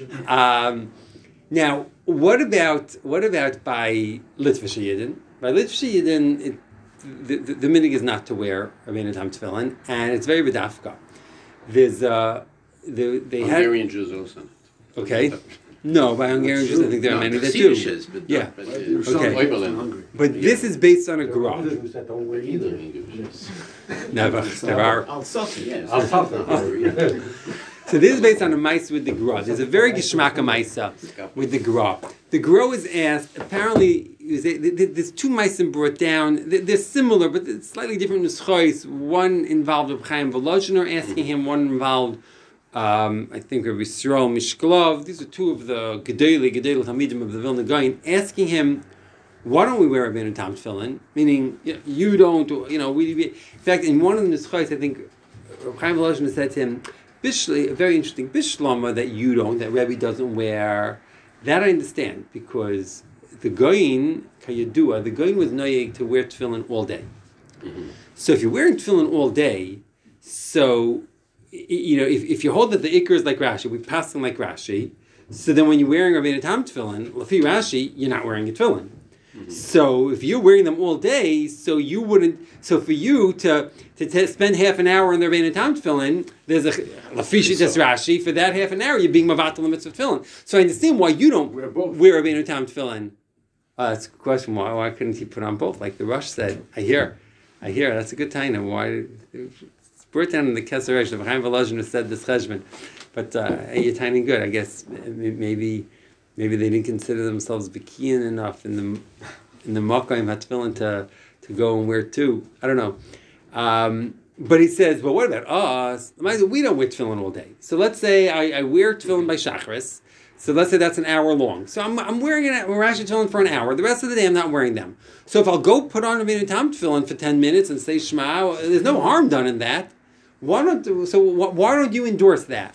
A: Now, what about by Litvish Yidden? By Litvish Yidden, the minig is not to wear Rabbeinu Tam tefillin, and it's very bedafka. There's they had
B: Hungarian Jews also.
A: okay. No, by Hungarian Jews, I think there are many that do. Yeah.
B: Okay.
A: But this is based on a graph.
F: Jews that don't wear either.
A: Never. There are.
G: I'll suffer.
B: Yes.
F: I'll suffer.
A: So this is based on a maisa with the gra. There's a very geshmaka maisa with the gra. The gra is asked. Apparently, there's two maisim brought down. They're similar, but it's slightly different nuschos. One involved Reb Chaim Volozhiner asking him. One involved, I think, Rabbi Yisrael Mishklov. These are two of the gedolei Talmidim of the Vilna Gaon, asking him, why don't we wear Rabbeinu Tam tefillin? Meaning, you don't. In fact, in one of the nuschos, I think Reb Chaim Volozhiner said to him, Bishli, a very interesting bishlama that Rebbe doesn't wear. That I understand, because the Goyin, Kayadua, the Goyin was noyeg to wear tefillin all day. Mm-hmm. So if you're wearing tefillin all day, so, if you hold that the Iker is like Rashi, we pass them like Rashi, so then when you're wearing Rabbeinu Tam tefillin, Lafi Rashi, you're not wearing a tefillin. Mm-hmm. So if you're wearing them all day, so for you to spend half an hour in the Rabbeinu Tam tefillin, there's a Lafishi Tes Rashi, for that half an hour you're being Mavatal the mitzvah tefillin. So I understand why you don't wear Rabbeinu Tam tefillin. That's a good question. Why couldn't he put on both? Like the Rush said, I hear. That's a good time. Why? It's brought down in the Keser Reish. The Chaim Volozhiner said this cheshbon, but you're tiny good. I guess maybe they didn't consider themselves bekian enough in the Makayim HaTefillin to go and wear two. I don't know. But he says, well, what about us? We don't wear tefillin all day. So let's say I wear tefillin by Shachris. So let's say that's an hour long. So I'm wearing Rashi tefillin for an hour. The rest of the day I'm not wearing them. So if I'll go put on Rabbeinu Tam tefillin for 10 minutes and say Shema, there's no harm done in that. Why don't you endorse that?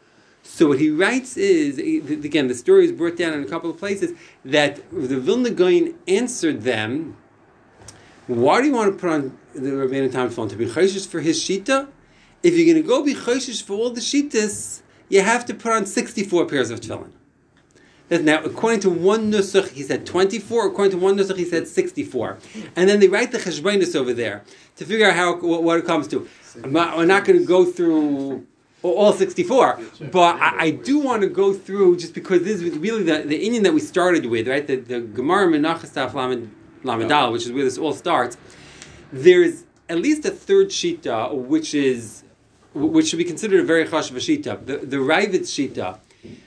A: So what he writes is, again, the story is brought down in a couple of places, that the Vilna Gaon answered them, why do you want to put on the Rabbeinu Tam tefillin? To be chayshish for his shita? If you're going to go be chayshish for all the shitas, you have to put on 64 pairs of tefillin. Now, according to one nusach, he said 24. According to one nusach, he said 64. And then they write the cheshbonus over there to figure out what it comes to. We're not going to go through all 64, but I do want to go through, just because this is really the inyan that we started with, right? The Gemara Menachos Daf Lamed, which is where this all starts. There's at least a third shita, which should be considered a very chashuv shita. The Ravid's shita,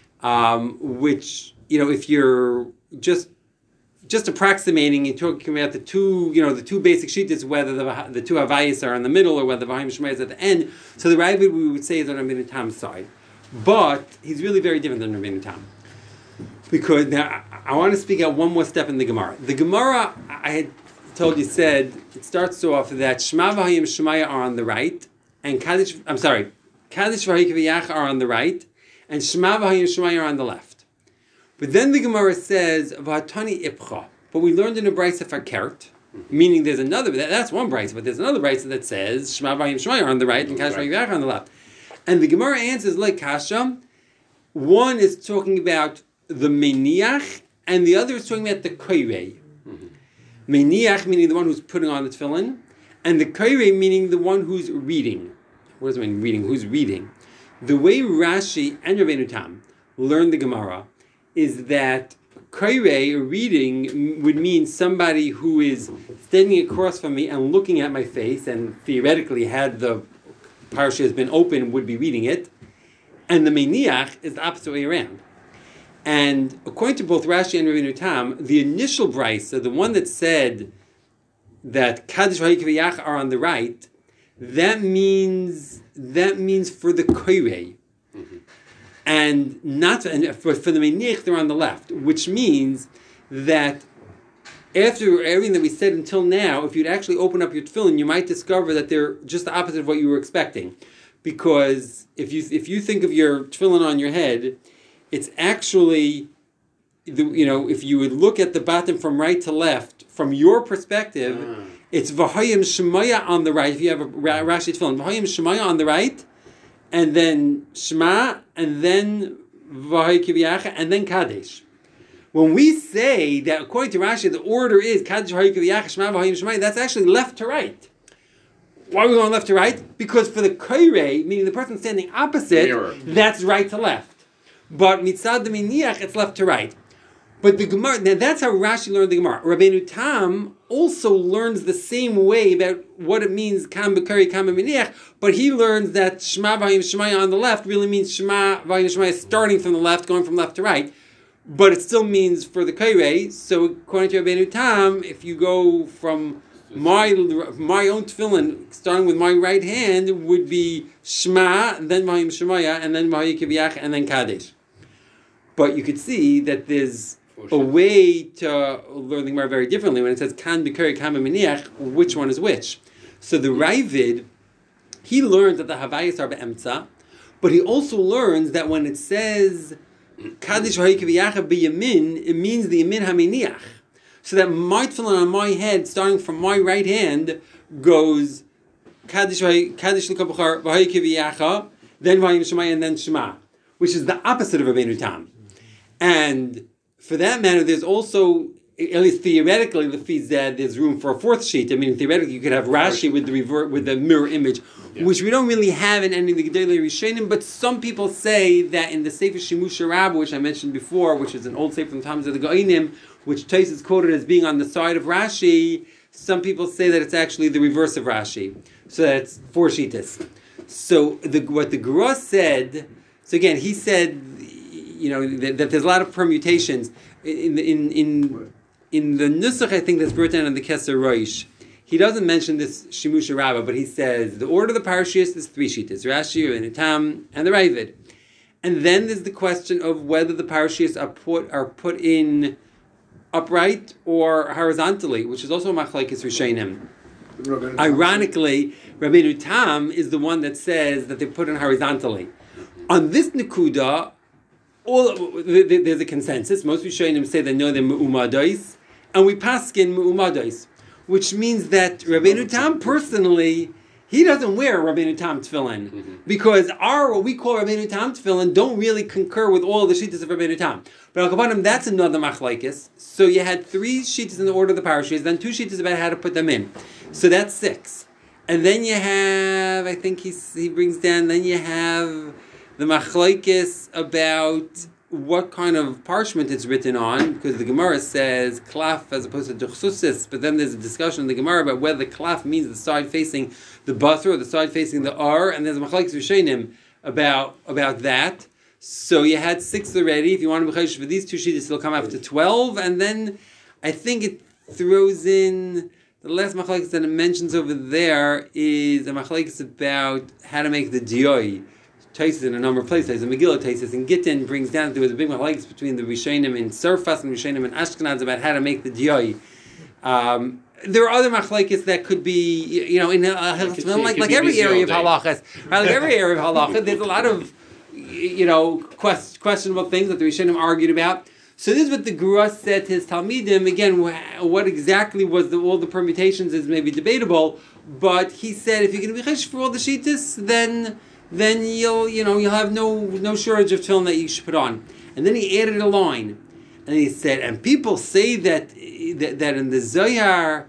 A: which if you're just approximating, you're talking about the two basic shitas, whether the two havayis are in the middle or whether the vahim shema is at the end. So the Ravid, we would say, is on Rabbeinu Tam's side, but he's really very different than Rabbeinu Tam. Because now I want to speak out one more step in the Gemara. The Gemara, I had told you, said it starts off that Shema v'Hayim Shemaya are on the right, and Kaddish v'Hayikaviyach are on the right, and Shema v'Hayim Shemaya are on the left. But then the Gemara says V'Hatani Ipcha. But we learned in a brayso fakert, meaning there's another. That's one brayso, but there's another brayso that says Shema v'Hayim Shemaya are on the right, and Kaddish v'Hayikaviyach are on the left. And the Gemara answers like Kasha. One is talking about the meniach, and the other is talking about the koirei. Meniach meaning the one who's putting on the tefillin, and the koirei meaning the one who's reading. What does it mean, reading? Who's reading? The way Rashi and Rabbeinu Tam learned the Gemara is that Kairei, reading, would mean somebody who is standing across from me and looking at my face, and theoretically, had the parsha has been open, would be reading it. And the Meniach is the opposite way around. And according to both Rashi and Rabbeinu Tam, the initial brisa, the one that said that Kaddish V'Hayikviyach are on the right, that means for the Kairei. And not for the Meniach, they're on the left, which means that after everything that we said until now, if you'd actually open up your tefillin, you might discover that they're just the opposite of what you were expecting. Because if you think of your tefillin on your head, it's actually, if you would look at the bottom from right to left, from your perspective, it's V'hayim Shemaya on the right. If you have a Rashi tefillin, V'hayim Shemaya on the right, and then Shema, and then V'hayim Kivyacha, and then Kadesh. When we say that according to Rashi, the order is Kadesh V'hayim Kivyacha, Shema V'hayim Shemaya, that's actually left to right. Why are we going left to right? Because for the Kairei, meaning the person standing opposite, that's right to left. But Mitzad the Miniach, it's left to right. But the Gemara, now that's how Rashi learned the Gemara. Rabbeinu Tam also learns the same way about what it means, Kam B'Kari, Kam B'Miniach, but he learns that Shema V'hayim Shemaya on the left really means Shema V'hayim Shemaya starting from the left, going from left to right. But it still means for the Kairei. So according to Rabbeinu Tam, if you go from my own tefillin, starting with my right hand, would be Shema, then V'hayim Shemaya, and then V'hayim Kiviyach, and then Kadesh. But you could see that there's a way to learn the Gemara very differently. When it says Kan B'Kari, Kan B'Miniach, which one is which? So the Ravid, he learns that the Havayas are Be'emtza, but he also learns that when it says Kadesh V'hayim Kiviyach B'Yamin, it means the Yamin HaMiniach. So that my tefillin on my head, starting from my right hand, goes Kaddish l'kabachar v'hayim kiviyacha, then v'hayim shemaya, and then Shema, which is the opposite of Rabbeinu Tam. And for that matter, there's also, at least theoretically, there's room for a fourth sheet. I mean, theoretically, you could have Rashi with the mirror image, which we don't really have in any of the Gedolei Rishonim, but some people say that in the Sefer Shimush Rabbah, which I mentioned before, which is an old Sefer from the times of the Goinim, which Tais is quoted as being on the side of Rashi, some people say that it's actually the reverse of Rashi. So that's 4 shitas. So what the Gra said, so again, he said, that there's a lot of permutations. In the Nusach, I think that's brought down in the Keser Roish, he doesn't mention this Shimush Rabbah, but he says the order of the parashiyos is 3 shitas, Rashi, Rabbeinu Tam, and the Ravid. And then there's the question of whether the parashiyos are put in upright or horizontally, which is also Machlekes Rishonim. Ironically, Rabbeinu Tam is the one that says that they put in horizontally. On this Nekuda, there's a consensus. Most Rishonim say that no, they're Mu'umadais, and we paskin Mu'umadais, which means that Rabbeinu Tam personally, he doesn't wear Rabbeinu Tam tefillin, because what we call Rabbeinu Tam tefillin don't really concur with all the shittas of Rabbeinu Tam. But Al-Kapanim, that's another machlekes. So you had 3 shittas in the order of the parashas, then 2 shittas about how to put them in. So that's 6. And then you have, I think he brings down, then you have the machlekes about what kind of parchment it's written on, because the Gemara says klaf as opposed to duchsusis, but then there's a discussion in the Gemara about whether the klaf means the side facing the basar or the side facing the ar, and there's a machlekes rishonim about that. So you had 6 already. If you want to be chayish for these 2 sheets, it'll come up to 12, and then I think it throws in the last machlekes that it mentions over there is a machlekes about how to make the dioi. Taisis in a number of places. The Megillah Taisis in Gittin brings down that there was a big machlekes between the Rishonim in Surfas and Rishonim in Ashkenaz about how to make the dioi. There are other machlekes that could be, in like every area of halachas. Right? Like every area of halacha, there's a lot of questionable things that the Rishonim argued about. So this is what the Gura said to his Talmidim. Again, what exactly was all the permutations is maybe debatable, but he said if you're going to be chesh for all the shittas, then you'll have no shortage of tefillin that you should put on. And then he added a line, and he said, and people say that in the Zohar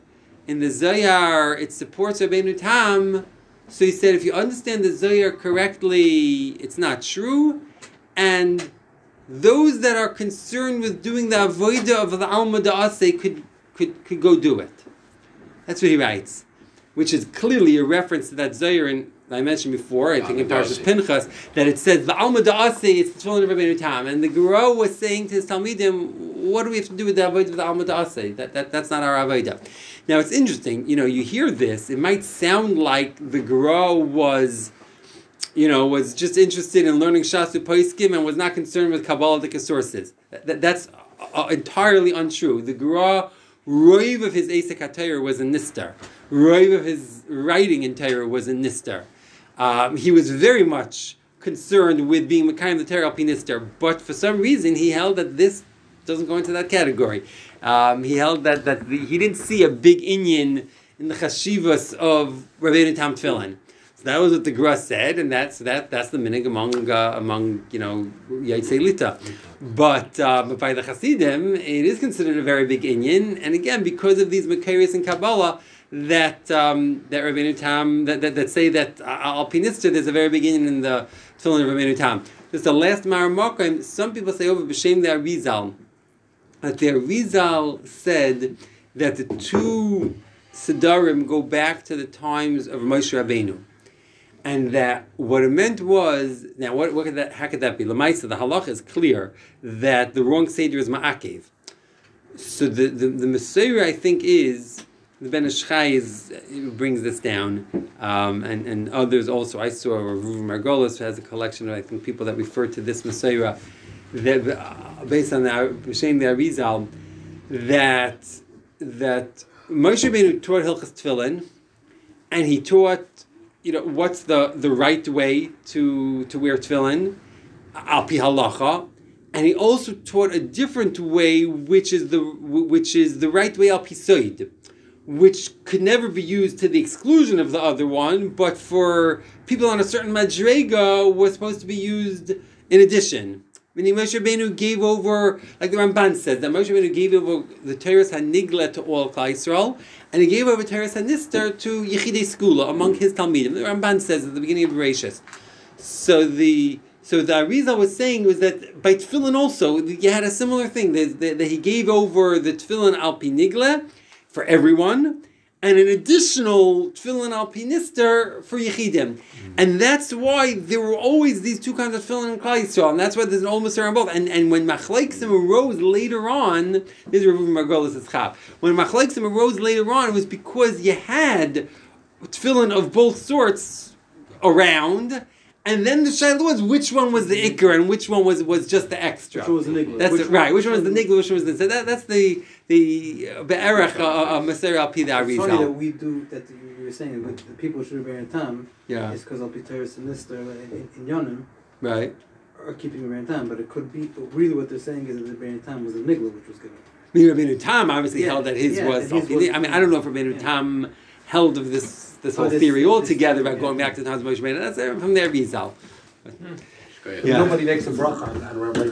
A: it supports Rabbeinu Tam. So he said, if you understand the Zohar correctly, it's not true, and those that are concerned with doing the avodah of the Alma Da'aseh could go do it. That's what he writes, which is clearly a reference to that Zohar I mentioned before, I think in Parshas Pinchas, that it says the Alma Da'aseh, it's the tefillin of Rabbeinu Tam, and the Gura was saying to his Talmidim, what do we have to do with the avodah of the Alma Da'aseh? That's not our avodah. Now it's interesting, you hear this, it might sound like the Gura was just interested in learning Shasu Paiskim and was not concerned with Kabbalistic sources. That's entirely untrue. The Gura, Roiv of his Esek HaTorah was a Nistar. Roiv of his writing in Torah was a Nistar. He was very much concerned with being Mekayim the Torah al pi Nistar, but for some reason he held that this doesn't go into that category. He held that he didn't see a big inyan in the chashivas of Rabbeinu Tam Tefillin. So that was what the Gra said, and that's the minig among Yaitse Lita. But by the Hasidim, it is considered a very big inyan, and again, because of these Makarios in Kabbalah, that Rabbeinu Tam that say that al pi Nistar, there's a very big inyan in the Tefillin of Rabbeinu Tam. Just the last Maramakim, some people say over b'shem the Arizal, that the Arizal said that the two Siddharim go back to the times of Moshe Rabbeinu. And that what it meant was, now how could that be? L'maisa, the halach is clear that the wrong seder is ma'akev. So the Mesorah, I think, is, the Ben Ish Chai brings this down, and others also. I saw Rav Margolis has a collection of, I think, people that refer to this Mesorah, that based on the B'Shem the Arizal, that Moshe Rabbeinu taught Hilchas Tefillin, and he taught what's the right way to wear tefillin, al pi halacha, and he also taught a different way, which is the right way al pi soid, which could never be used to the exclusion of the other one, but for people on a certain madrega was supposed to be used in addition. Meaning Moshe Rabbeinu gave over, like the Ramban says, that Moshe Rabbeinu gave over the Teres HaNigla to all Klal Yisrael, and he gave over Teres HaNistar to Yechidei Skula, among his Talmidim. The Ramban says at the beginning of Bereshis. So the Arizal was saying was that by Tefillin also, you had a similar thing, that he gave over the Tefillin Al Pi Nigla for everyone, and an additional Tefillin Al Pi Nistar for Yechidim. And that's why there were always these two kinds of Tefillin in Klal Yisrael, and that's why there's an old Mesorah on both. And when Machleksim arose later on, this is Rav Margolis' Chaf, when Machleksim arose later on, it was because you had Tefillin of both sorts around, and then the Shaila was which one was the Iker and which one was just the extra.
E: Which one was the Nigla?
A: That's right. Which one was the Nigla? Which one was the... So that's the Be'erech of Mesorah al pi the Arizal.
E: It's funny that we do, that you were saying, but the people should be bearing Tam,
A: Yeah.
E: is because al pi Teres and Nistar in Yonim
A: Right.
E: are keeping bearing Tam, but it could be, really what they're saying is that the bearing Tam was the Nigla, which was given.
A: Rabbeinu Tam obviously held that his was...
E: that his was-
A: I don't know if Rabbeinu Tam held of this whole
E: this-
A: theory
E: this-
A: altogether about
E: yeah.
A: going back to the times of Moshe Rabbeinu. That's from there, Rizal.
B: Go ahead.
A: Yeah.
F: Nobody makes a bracha on